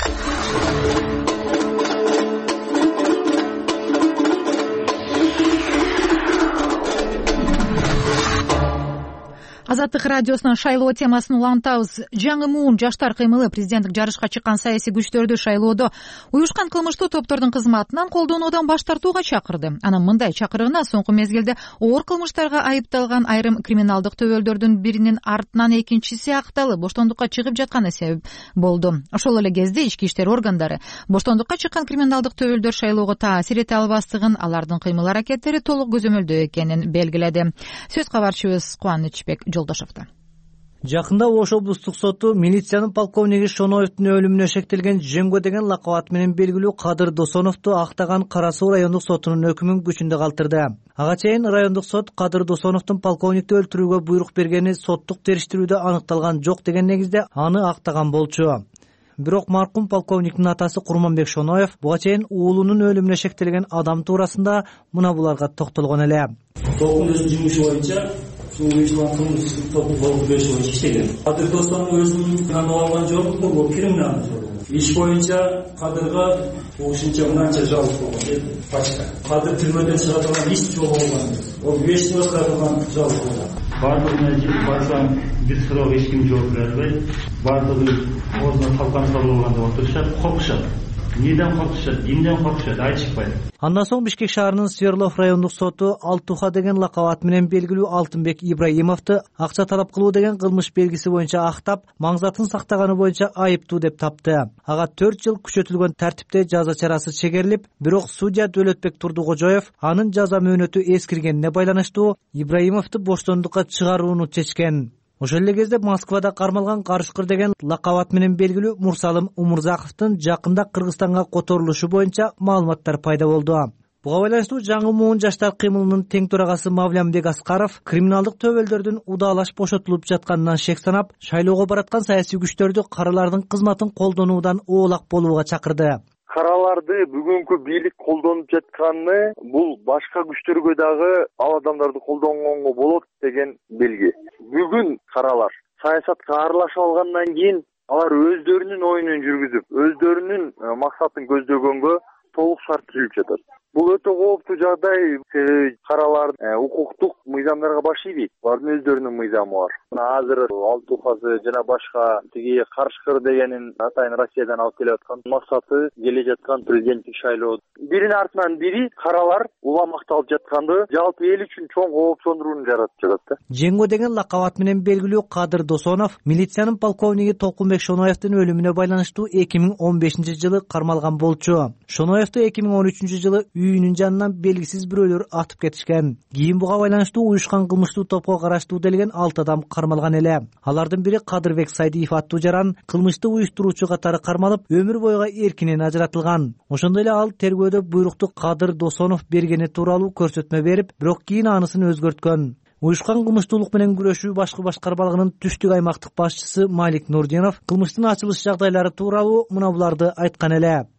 Азаттык радиосунун шайлоо темасын улантабыз. Жаңы муун жаштар кыймылы президенттик жарышка чыккан саясий күчтөрдү шайлоодо уюшкан кылмыштуу топтордун кызматынан колдонуудан баш тартууга чакырды. Анын мындай чакырыгына соңку мезгилде оор кылмыштарга айыпталган айрым криминалдык төбөлдөрдүн биринин артынан экинчиси акталып боштондукка чыгып жатканы себеп болду. Ошол эле кезде ички иштер органдары боштондукка чыккан криминалдык төбөлдөр шайлоого таасир эте албастыгын, алардын кыймыл аракеттери толук көзөмөлдөө экенин белгиледи. Сөз кабарчыбыз Кубанычбек Жолдошовдо. Жакында Ош облустук соту милициянын полковниги Шоноевдун өлүмүнө шектелген Жеңго деген лакап ат менен белгилүү Кадыр Досоновду актаган Кара Суу райондук сотунун өкүмүн күчүндө калтырды. Ага чейин райондук сот Кадыр Досоновдун полковникти өлтүрүүгө буйрук бергени соттук териштирүүдө аныкталган жок деген негизде аны актаган болчу. Бирок маркум полковниктин атасы Курманбек Шоноев буга чейин уулунун өлүмүнө шектелген адам туурасында мына буларга токтолгон эле. Токтун өзүнүн жумушу боюнча уюшулган кылмыштык топ болуп бешөө иштеген. Кадыр Досонов өзүнүн танып алган жолу бул криминалдык жол. Иш боюнча Кадырга ушунча мынанча жалоп болгон. Почта. Кадыр түрмөдөн чыга турган иш жол болгон. Ол 5 жыл калган жол болгон. Бардыгына жип барсам бир суроо эч ким жооп бере албайт. Бардыгы ордуна талкан салып алганда отурушат, коркушат. Неден коркушат, эмнеден коркушат, айтышпайт. Андан соң Бишкек шаарынын Сверлов райондук соту Алтуха деген лакап ат менен белгилүү Алтынбек Ибраимовду акча талап кылуу деген кылмыш белгиси боюнча актап, маңзатын сактаганы боюнча айыптуу деп тапты. Ага 4 жыл күчөтүлгөн тартипте жаза чарасы чегерилип, бирок судья Дөлөтбек Турдукожоев анын жаза мөөнөтү эскиргенине байланыштуу Ибраимовду боштондукка чыгарууну чечкен. Ошол эле кезде Москвада кармалган Карышкыр деген лакап ат менен белгилүү Мурсалым Умурзаковдун жакында Кыргызстанга которулушу боюнча маалыматтар пайда болду. Буга байланыштуу жаңы муун жаштар кыймылынын тең төрагасы Мавлямбек Аскаров криминалдык төбөлдөрдүн удаалаш бошотулуп жатканынан шек санап, шайлоого бараткан саясий күчтөрдү каралардын кызматын колдонуудан оолак болууга чакырды. Караларды бүгүнкү бийлик колдонуп жатканы бул башка күчтөргө дагы ал адамдарды колдонгонго болот деген белги. Бүгүн каралар саясатка аралашып алгандан кийин алар өздөрүнүн оюнун жүргүзүп, өздөрүнүн максатын көздөгөнгө толук шарт түзүлүп жатат. Бул өтө кооптуу жагдай. Каралар укуктук мыйзамдарга баш ийбейт. Алардын өздөрүнүн мыйзамы бар. Азыр Алтухасы жана башка тиги Карышкыр дегенин атайын Россиядан алып келип аткан максаты келе жаткан президенттик шайлоо. Биринин артынан бири каралар уламакталып жатканды жалпы эл үчүн чоң коопсондурууну жаратып жатат да. Жеңго деген лакап ат менен белгилүү Кадыр Досонов милициянын полковниги Толкунбек Шоноевдун өлүмүнө байланыштуу 2015 жылы кармалган болчу. Шоноевду 2013 жылы үйүнүн жанынан белгисиз бирөөлөр атып кетишкен. Кийин буга байланыштуу уюшкан кылмыштуу топко караштуу делген 6 адам кармалган эле. Алардын бири Кадырбек Сайдиев аттуу жаран кылмышты уюштуруучу катары кармалып, өмүр бойга эркинен ажыратылган. Ошондой эле ал тергөөдө буйрукту Кадыр Досонов бергени тууралуу көрсөтмө берип, бирок кийин анысын өзгөрткөн. Уюшкан кылмыштуулук менен күрөшүү башкы башкармалыгынын түштүк аймактык башчысы Малик Нурдинов кылмыштын ачылыш жагдайлары тууралуу мына буларды айткан эле.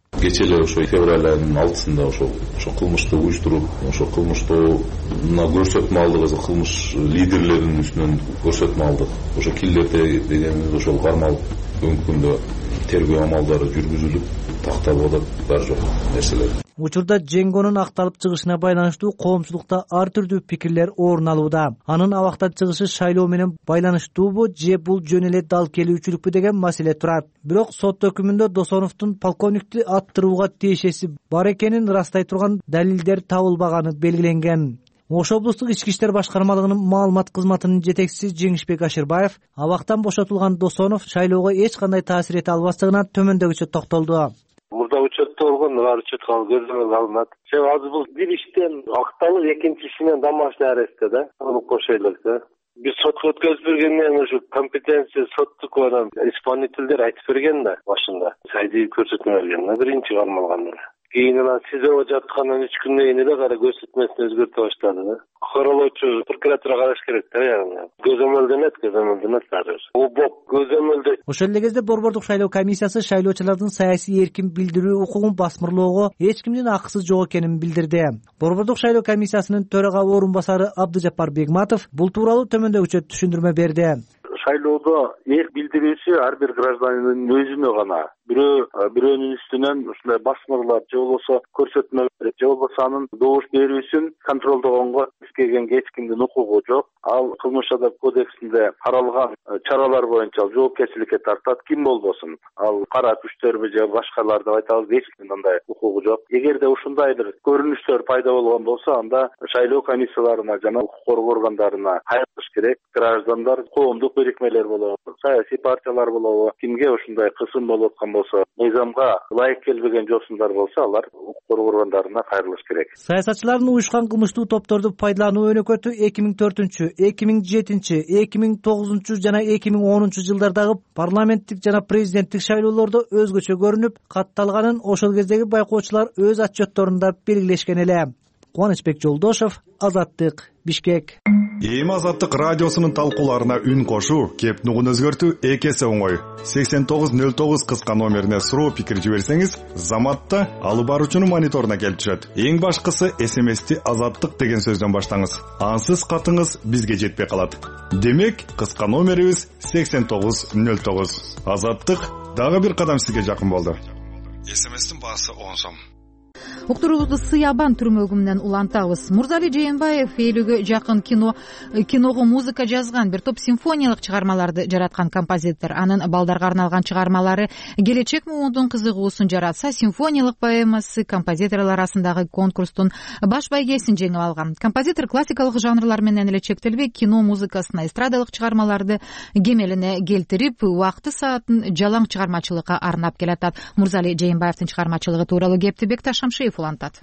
Кечээ эле ошо февраль айынын 6-сында ошо кылмышты уюштуруп, ошо кылмыштоона көрсөтмө алдык, кылмыш лидерлеринин үстүнөн көрсөтмө алдык. Ошо киллерде дегенибиз ошол кармалып өңкүндө тергөө амалдары жүргүзүлүп, такталып атат бар жок нерселер. Учурда Жеңгонун акталып чыгышына байланыштуу коомчулукта ар түрдүү пикирлер орун алууда. Анын абакта чыгышы шайлоо менен байланыштуубу же бул жөн эле дал келүүчүлүкпү деген маселе турат. Бирок сот өкүмүндө Досоновдун полковникти аттырууга тиешеси бар экенин ырастай турган далилдер табылбаганы белгиленген. Ош облустук ички иштер башкармалыгынын маалымат кызматынын жетекчиси Жеңишбек Ашырбаев абактан бошотулган Досонов шайлоого эч кандай таасир эте албастыгына төмөндөгүчө токтолду. Мурда учетто болгон, бар учетко көзөмөл алынат. Себеби азыр бул бир иштен акталып, экинчисинен домашний арестте да, алып кошойлук да. Биз сотко өткөзүп бергенден ушу компетенция соттук анан исполнительдер айтып берген да башында. Сайдый көрсөтмө берген да биринчи кармалганда. Кийин анан СИЗОго жаткандан 3 күндөн кийин эле кара көрсөтмөсүн өзгөртө баштады да. Каралоочу прокуратура караш керек да, яғни. Көзөмөлдөнөт азыр. Обок көзөмөлдө. Ошол эле кезде Борбордук шайлоо комиссиясы шайлоочулардын саясий эркин билдирүү укугун басмырлоого эч кимдин акысы жок экенин билдирди. Борбордук шайлоо комиссиясынын төрага орун басары Абдыжаппар Бегматов бул тууралуу төмөндөгүчө түшүндүрмө берди. Шайлоодо эрк билдирүүсү ар бир гражданин өзүнө гана. Бирөөнүн үстүнөн ушундай басмырлап, же болбосо көрсөтмө берип, же болбосо анын добуш берүүсүн контролдогонго эч кимдин укугу жок. Ал кылмыш адап кодексинде каралган чаралар боюнча жоопкерчиликке тартат, ким болбосун. Ал кара күчтөрбү же башкалар деп айтабыз, эч кимдин андай укугу жок. Эгерде ушундай бир көрүнүштөр пайда болгон болсо, анда шайлоо комиссияларына жана укук коргоо органдарына кайрылыш керек. Граждандар, коомдук бирикмелер болобу, саясий партиялар болобу, кимге ушундай кысым болуп аткан болсо, мыйзамга ылайык келбеген жосундар болсо, алар укук коргоо органдарына кайрылыш керек. Саясатчылардын уюшкан кылмыштуу топторду пайдалануу өнөкөтү 2004, 2007, 2009 жана 2010 жылдардагы парламенттик жана президенттик шайлоолордо өзгөчө көрүнүп, катталганын ошол кездеги байкоочулар өз отчетторунда белгилешкен эле. Кубанычбек Жолдошов, Азаттык, Бишкек. Эми Азаттык радиосунун талкууларына үн кошуу, кеп нугун өзгөртүү экесе оңой. 8909 кыска номерине суроо пикир жиберсеңиз, заматта алып баруучунун мониторуна келип түшөт. Эң башкысы СМСти Азаттык деген сөздөн баштаңыз. Ансыз катыңыз бизге жетпей калат. Демек, кыска номерибиз 8909. Азаттык дагы бир кадам сизге жакын болду. СМСтин баасы 10 сом. Уктуруулукту Сыябан түрмөгү менен улантабыз. Мурзали Жээнбаев элүүгө жакын киного музыка жазган, бир топ симфониялык чыгармаларды жараткан композитор. Анын балдарга арналган чыгармалары келечек муундун кызыгуусун жаратса, симфониялык поэмасы композиторлор арасындагы конкурстун баш байгесин жеңип алган. Композитор классикалык жанрлар менен эле чектелбей, кино музыкасына эстрадалык чыгармаларды кемелине келтирип, убакты саатын жалаң чыгармачылыкка арнап келатат. Мурзали Жээнбаевдин чыгармачылыгы тууралуу кепти Бекташ Шамшиев улантат.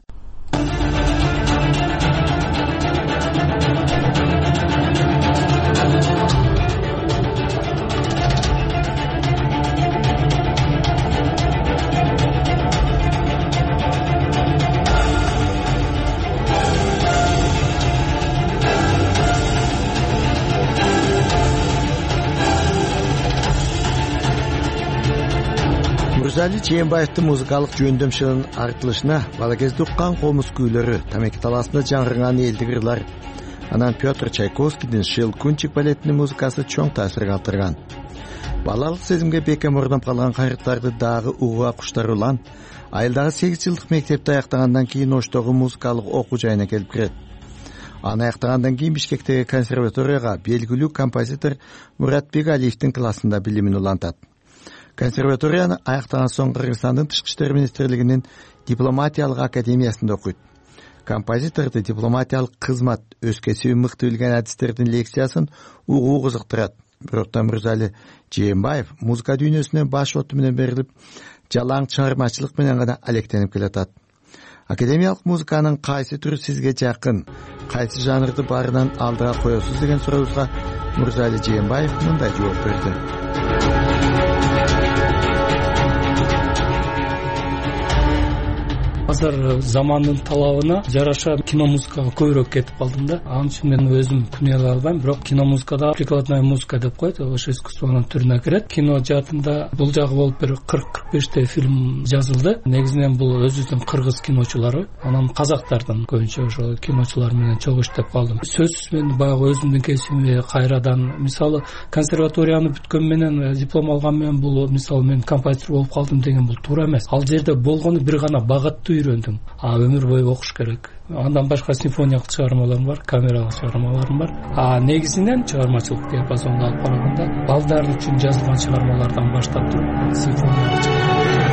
Мурзали Жээнбаевдин музыкалык жөндөмчүнүн артылышына бала кезде уккан комуз күүлөрү, Тамеки талаасында жаңырган элдик ырлар, анан Петр Чайковскийдин Щелкунчик балетинин музыкасы чоң таасир калтырган. Балалык сезимге бекем орноп калган кайрыттарды дагы угуга куштар улан, айылдагы 8 жылдык мектепти аяктагандан кийин Оштогу музыкалык окуу жайына келип кирет. Аны аяктагандан кийин Бишкектеги консерваторияга белгилүү композитор Муратбек Алиевдин классында билимин улантат. Консерваторияны аяктаган соң Кыргызстандын Тышкы иштер министрлигинин дипломатиялык академиясында окуйт. Композиторду дипломатиялык кызмат, өз кесибин мыкты билген адистердин лекциясын угуу кызыктырат. Бирок Мурзали Жээнбаев музыка дүйнөсүнө баш оту менен берилип, жалаң чыгармачылык менен гана алектенип келатат. Академиялык музыканын кайсы түрү сизге жакын, кайсы жанрды барынан алдыга коесуз деген сурообузга Мурзали Жээнбаев мындай жооп берди. азыр замандын талабына жараша кино музыкага көбүрөөк кетип калдым да. Анын үчүн мен өзүм күнөөлөй албайм, бирок кино музыкада прикладная музыка деп коет, ошо искусствонун түрүнө кирет. Кино жаатында бул жагы болуп бир 40-45 фильм жазылды. Негизинен бул өзүбүздүн кыргыз киночулары, анан казактардын көбүнчө ошо киночулар менен чогуу иштеп калдым. Сөзсүз мен баягы өзүмдүн кесибимди кайрадан, мисалы консерваторияны бүткөн менен, диплом алган менен бул мисалы мен композитор болуп калдым деген бул туура эмес. Ал жерде болгону бир гана багытты үйрөндүм. Өмүр бою окуш керек. Андан башка симфониялык чыгармаларым бар, камералык чыгармаларым бар. Негизинен чыгармачылык диапазонунда алып караганда балдар үчүн жазылган чыгармалардан баштап туруп симфониялык чыгармалар.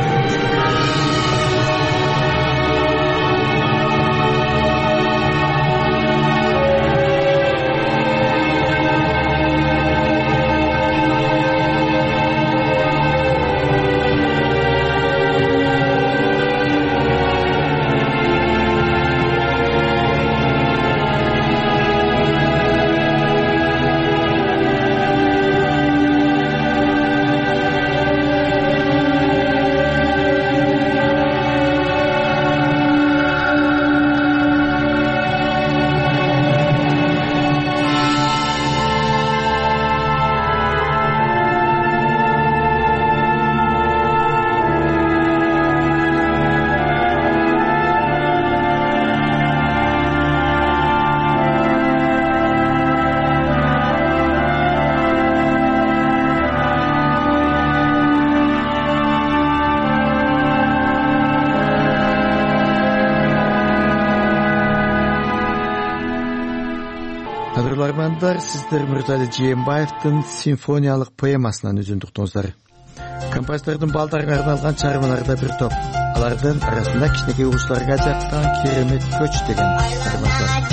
Сиздер Мырзали Жээнбаевдин симфониялык поэмасынан үзүндү уктуңуздар. Композитордун балдарына арналган чыгармаларда бир топ. Алардын арасында кичинекей угучларга жактан керемет көч деген чыгарма бар.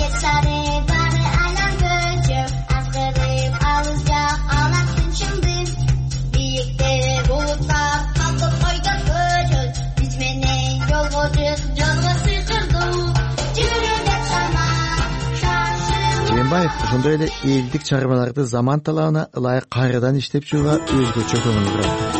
Ошондой эле элдик чыгармаларды заман талабына ылайык кайрадан иштеп чыгууга өзгөчө көңүл бурат.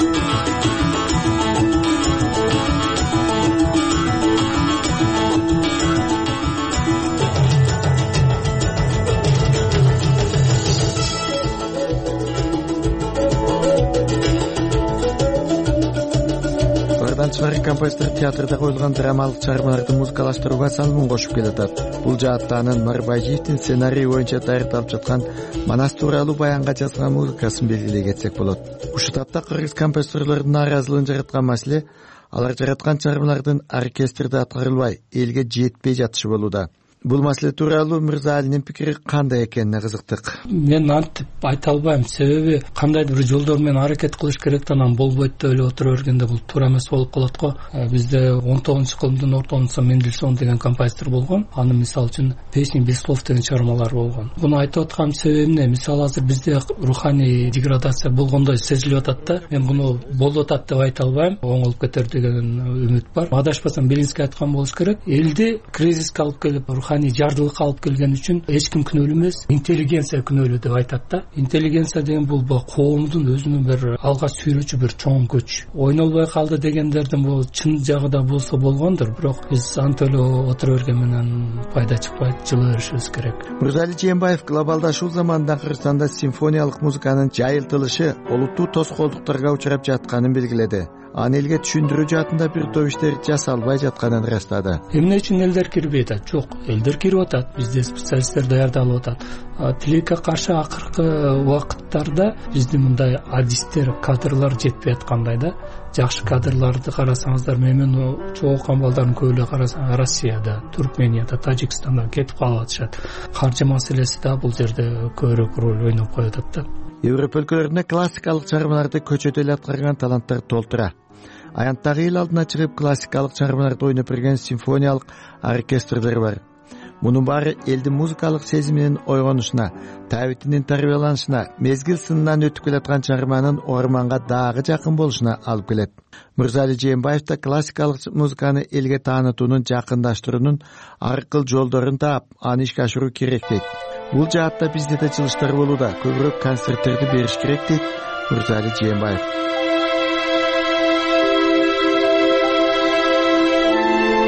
Чыгарым композитор театрда коюлган драмалык чыгармаларды музыкалаштырууга сан муң кошуп келатат. Бул жаатта анын Марбайжиевдин сценарий боюнча даярдалып жаткан Манас тууралуу баянга жазган музыкасын белгилей кетсек болот. Ушул тапта кыргыз композиторлордун нааразылыгын жараткан маселе алар жараткан чыгармалардын оркестрде аткарылбай, элге жетпей жатышы болууда. Бул маселе тууралуу Мырзалинин пикири кандай экенине кызыктык. Мен антип айта албайм, себеби кандайдыр бир жолдор менен аракет кылыш керек да, анан болбойт деп эле отура бергенде бул туура эмес болуп калат го. Бизде 19-кылымдын ортосунда Мендельсон деген композитор болгон. Анын мисалы үчүн Песни без слов деген чыгармалар болгон. Буну айтып аткан себебим эмне? Мисалы азыр бизде руханий деградация болгондой сезилип атат да. Мен буну болуп атат деп айта албайм. Оңолуп кетер деген үмүт бар. Адашпасам Белинский айткан болуш керек. Элди кризиске алып келип жардылыкка алып келген үчүн эч ким күнөөлүү эмес, интеллигенция күнөөлүү деп айтат да. Интеллигенция деген бул коомдун өзүнүн бир алга сүйрүүчү бир чоң күч. Ойнолбой калды дегендердин бул чын жагыда болсо болгондур, бирок биз антип эле отура берген менен пайда чыкпайт, жылы беришибиз керек. Мырзали Жээнбаев глобалдашуу заманында Кыргызстанда симфониялык музыканын жайылтылышы олуттуу тоскоолдуктарга учурап жатканын белгиледи. Аны элге түшүндүрүү жаатында бир топ иштер жасалбай жатканын ырастады. Эмне үчүн элдер кирбейт? Жок, элдер кирип атат. Бизде специалисттер даярдалып атат. Тилекке каршы акыркы убакыттарда бизде мындай адистер, кадрлар жетпей аткандай да. Жакшы кадрларды карасаңыздар, менин чогуу окуган балдардын көбү карасаң Россияда, Туркменияда, Тажикстанда кетип калып атышат. Каржы маселеси да бул жерде көбүрөөк роль ойноп коюп атат да. Европа өлкөлөрүндө классикалык чыгармаларды көчөдө эле аткарган таланттар толтура. Аянттагы эл алдына чыгып классикалык чыгармаларды ойноп берген симфониялык оркестрлер бар. Мунун баары элдин музыкалык сезиминин ойгонушуна, табитинин тарбияланышына, мезгил сынынан өтүп келаткан чыгарманын угарманга дагы жакын болушуна алып келет. Мырзали Жээнбаев да классикалык музыканы элге таанытуунун, жакындаштыруунун ар кыл жолдорун таап, аны ишке ашыруу керек дейт. Бул жаатта бизде да чыгыштар болууда, көбүрөөк концерттерди бериш керек дейт Мырзали Жээнбаев.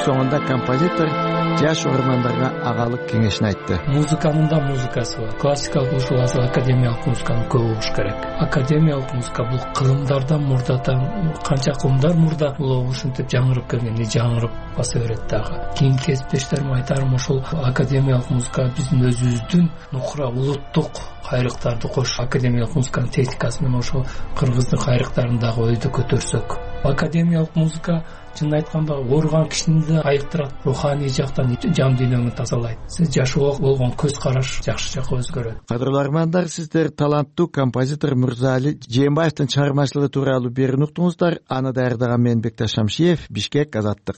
соңунда композитор жаш угармандарга агалык кеңешин айтты. Музыканын да музыкасы бар. Классикалык ушул академиялык музыканы көп угуш керек. Академиялык музыка бул кылымдардан мурдадан канча кылымдар мурда бул ушинтип жаңырып келгенде жаңырып баса берет дагы. Кийинки кесиптештериме айтарым ошол академиялык музыка биздин өзүбүздүн нукура улуттук кайрыктарды кош академиялык музыканын техникасы менен ошол кыргыздын кайрыктарын дагы ойдо көтөрсөк. Академиялык музыка чын айтканда ооруган кишини да айыктырат, руханий жактан жан дүйнөңү тазалайт. Сиз жашоого болгон көз караш жакшы жакка өзгөрөт. Кадырлуу армандар, сиздер таланттуу композитор Мырзали Жээнбаевдин чыгармачылыгы тууралуу берүүнү уктуңуздар. Аны даярдаган мен Бекташ Шамшиев, Бишкек, Азаттык.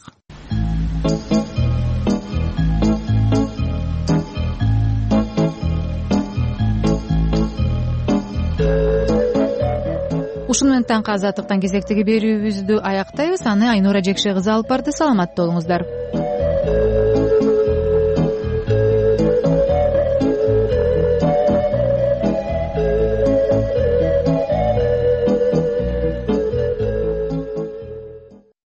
Ушуну менен таңкы Азаттыктан кезектеги берүүбүздү аяктайбыз. Аны Айнура Жекше кызы алып барды. Саламатта болуңуздар.